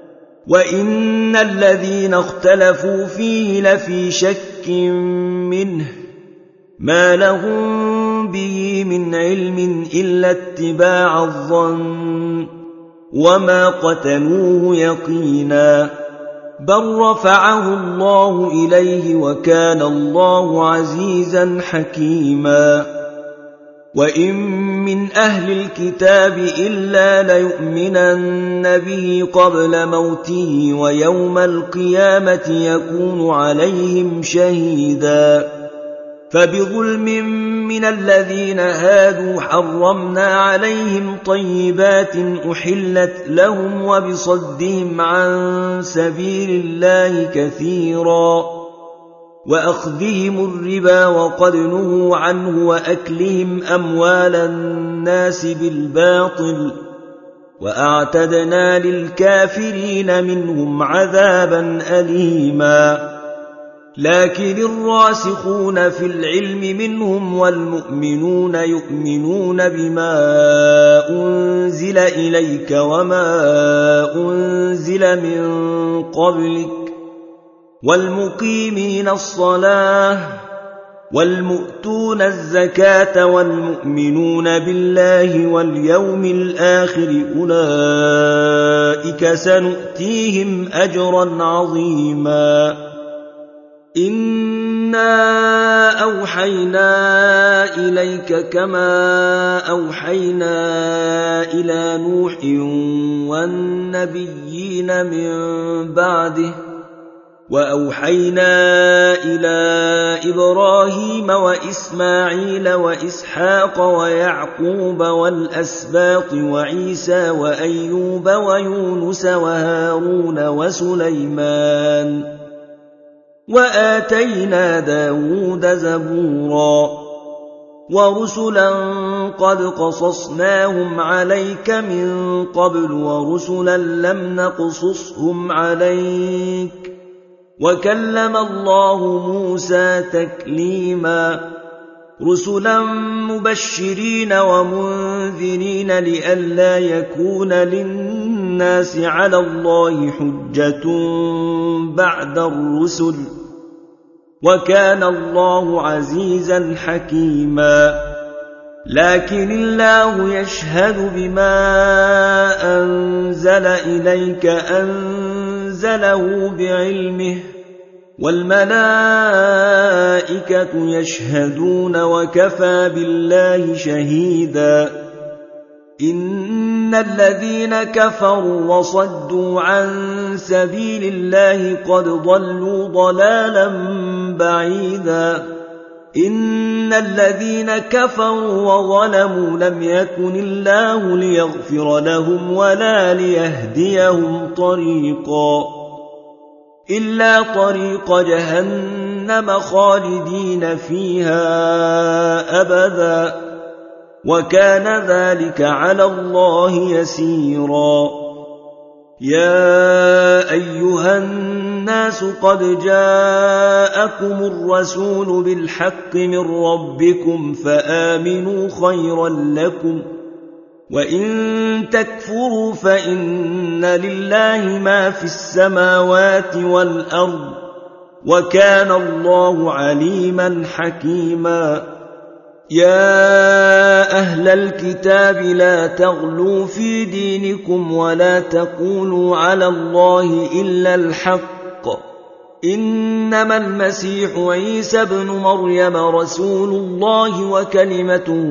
وإن الذين اختلفوا فيه لفي شك منه ما لهم به من علم إلا اتباع الظن وما قتلوه يقينا بل رفعه الله إليه وكان الله عزيزا حكيما. وإن من أهل الكتاب إلا ليؤمنن به قبل موته ويوم القيامة يكون عليهم شهيدا. فبظلم من الذين هادوا حرمنا عليهم طيبات أحلت لهم وبصدهم عن سبيل الله كثيرا وأخذهم الربا وقد نهوا عنه وأكلهم أموال الناس بالباطل وأعتدنا للكافرين منهم عذابا أليما. لكن الراسخون في العلم منهم والمؤمنون يؤمنون بما أنزل إليك وما أنزل من قبلك والمقيمين الصلاة والمؤتون الزكاة والمؤمنون بالله واليوم الآخر أولئك سنؤتيهم أجرا عظيما. إنا أوحينا إليك كما أوحينا إلى نوح والنبيين من بعده وأوحينا إلى إبراهيم وإسماعيل وإسحاق ويعقوب والأسباط وعيسى وأيوب ويونس وهارون وسليمان وآتينا داود زبورا ورسلا قد قصصناهم عليك من قبل ورسلا لم نقصصهم عليك وكلم الله موسى تكليما رسلا مبشرين ومنذرين لئلا يكون للناس على الله حجة بعد الرسل وكان الله عزيزا حكيما لكن الله يشهد بما أنزل إليك أنزله بعلمه والملائكة يشهدون وكفى بالله شهيدا إن الذين كفروا وصدوا عن سبيل الله قد ضلوا ضلالا بعيدا إن الذين كفروا وظلموا لم يكن الله ليغفر لهم ولا ليهديهم طريقا إلا طريق جهنم خالدين فيها أبدا وكان ذلك على الله يسيرا يا أيها الناس قد جاءكم الرسول بالحق من ربكم فآمنوا خيرا لكم وإن تكفروا فإن لله ما في السماوات والأرض وكان الله عليما حكيما يا أهل الكتاب لا تغلوا في دينكم ولا تقولوا على الله إلا الحق إنما المسيح عيسى ابن مريم رسول الله وكلمته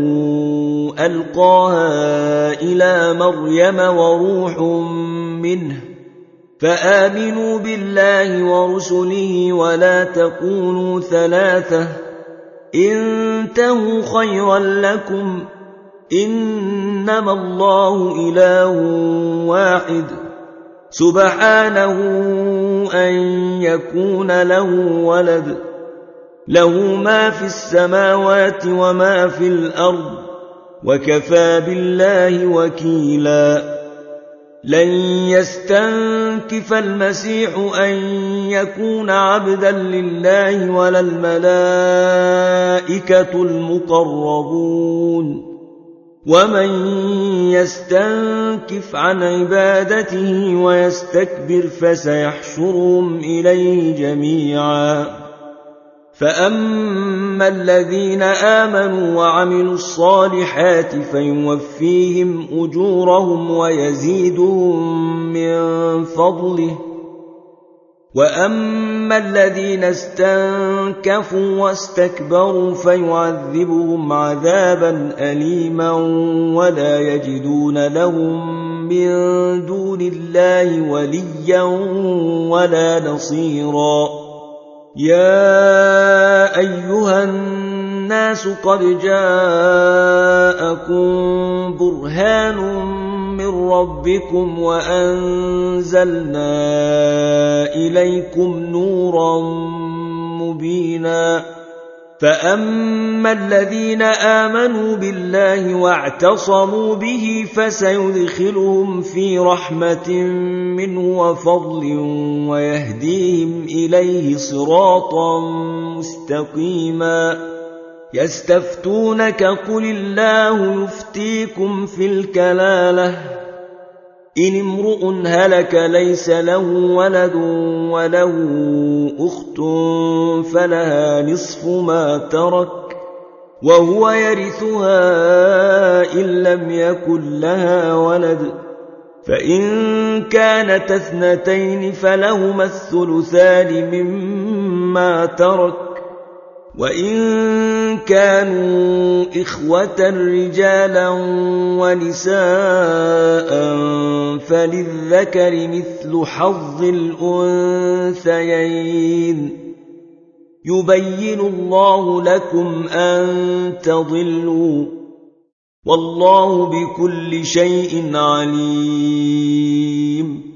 ألقاها إلى مريم وروح منه فآمنوا بالله ورسله ولا تقولوا ثلاثة انتهوا خيرا لكم إنما الله إله واحد سبحانه أن يكون له ولد له ما في السماوات وما في الأرض وكفى بالله وكيلا لن يستنكف المسيح أن يكون عبدا لله ولا الملائكة المقربون ومن يستنكف عن عبادته ويستكبر فسيحشرهم إليه جميعا فأما الذين آمنوا وعملوا الصالحات فيوفيهم أجورهم ويزيدهم من فضله وأما الذين استنكفوا واستكبروا فيعذبهم عذابا أليما ولا يجدون لهم من دون الله وليا ولا نصيرا يا أيها الناس قد جاءكم برهان من ربكم وأنزلنا إليكم نورا مبينا فأما الذين آمنوا بالله واعتصموا به فسيدخلهم في رحمة منه وفضل ويهديهم إليه صراطا مستقيما يستفتونك قل الله يفتيكم في الكلالة إن امرؤ هلك ليس له ولد وله أخت فلها نصف ما ترك وهو يرثها إن لم يكن لها ولد فإن كانت اثنتين فلهما الثلثان مما ما ترك وإن كانوا إخوة رجالا ونساء فللذكر مثل حظ الأنثيين يبين الله لكم أن تضلوا والله بكل شيء عليم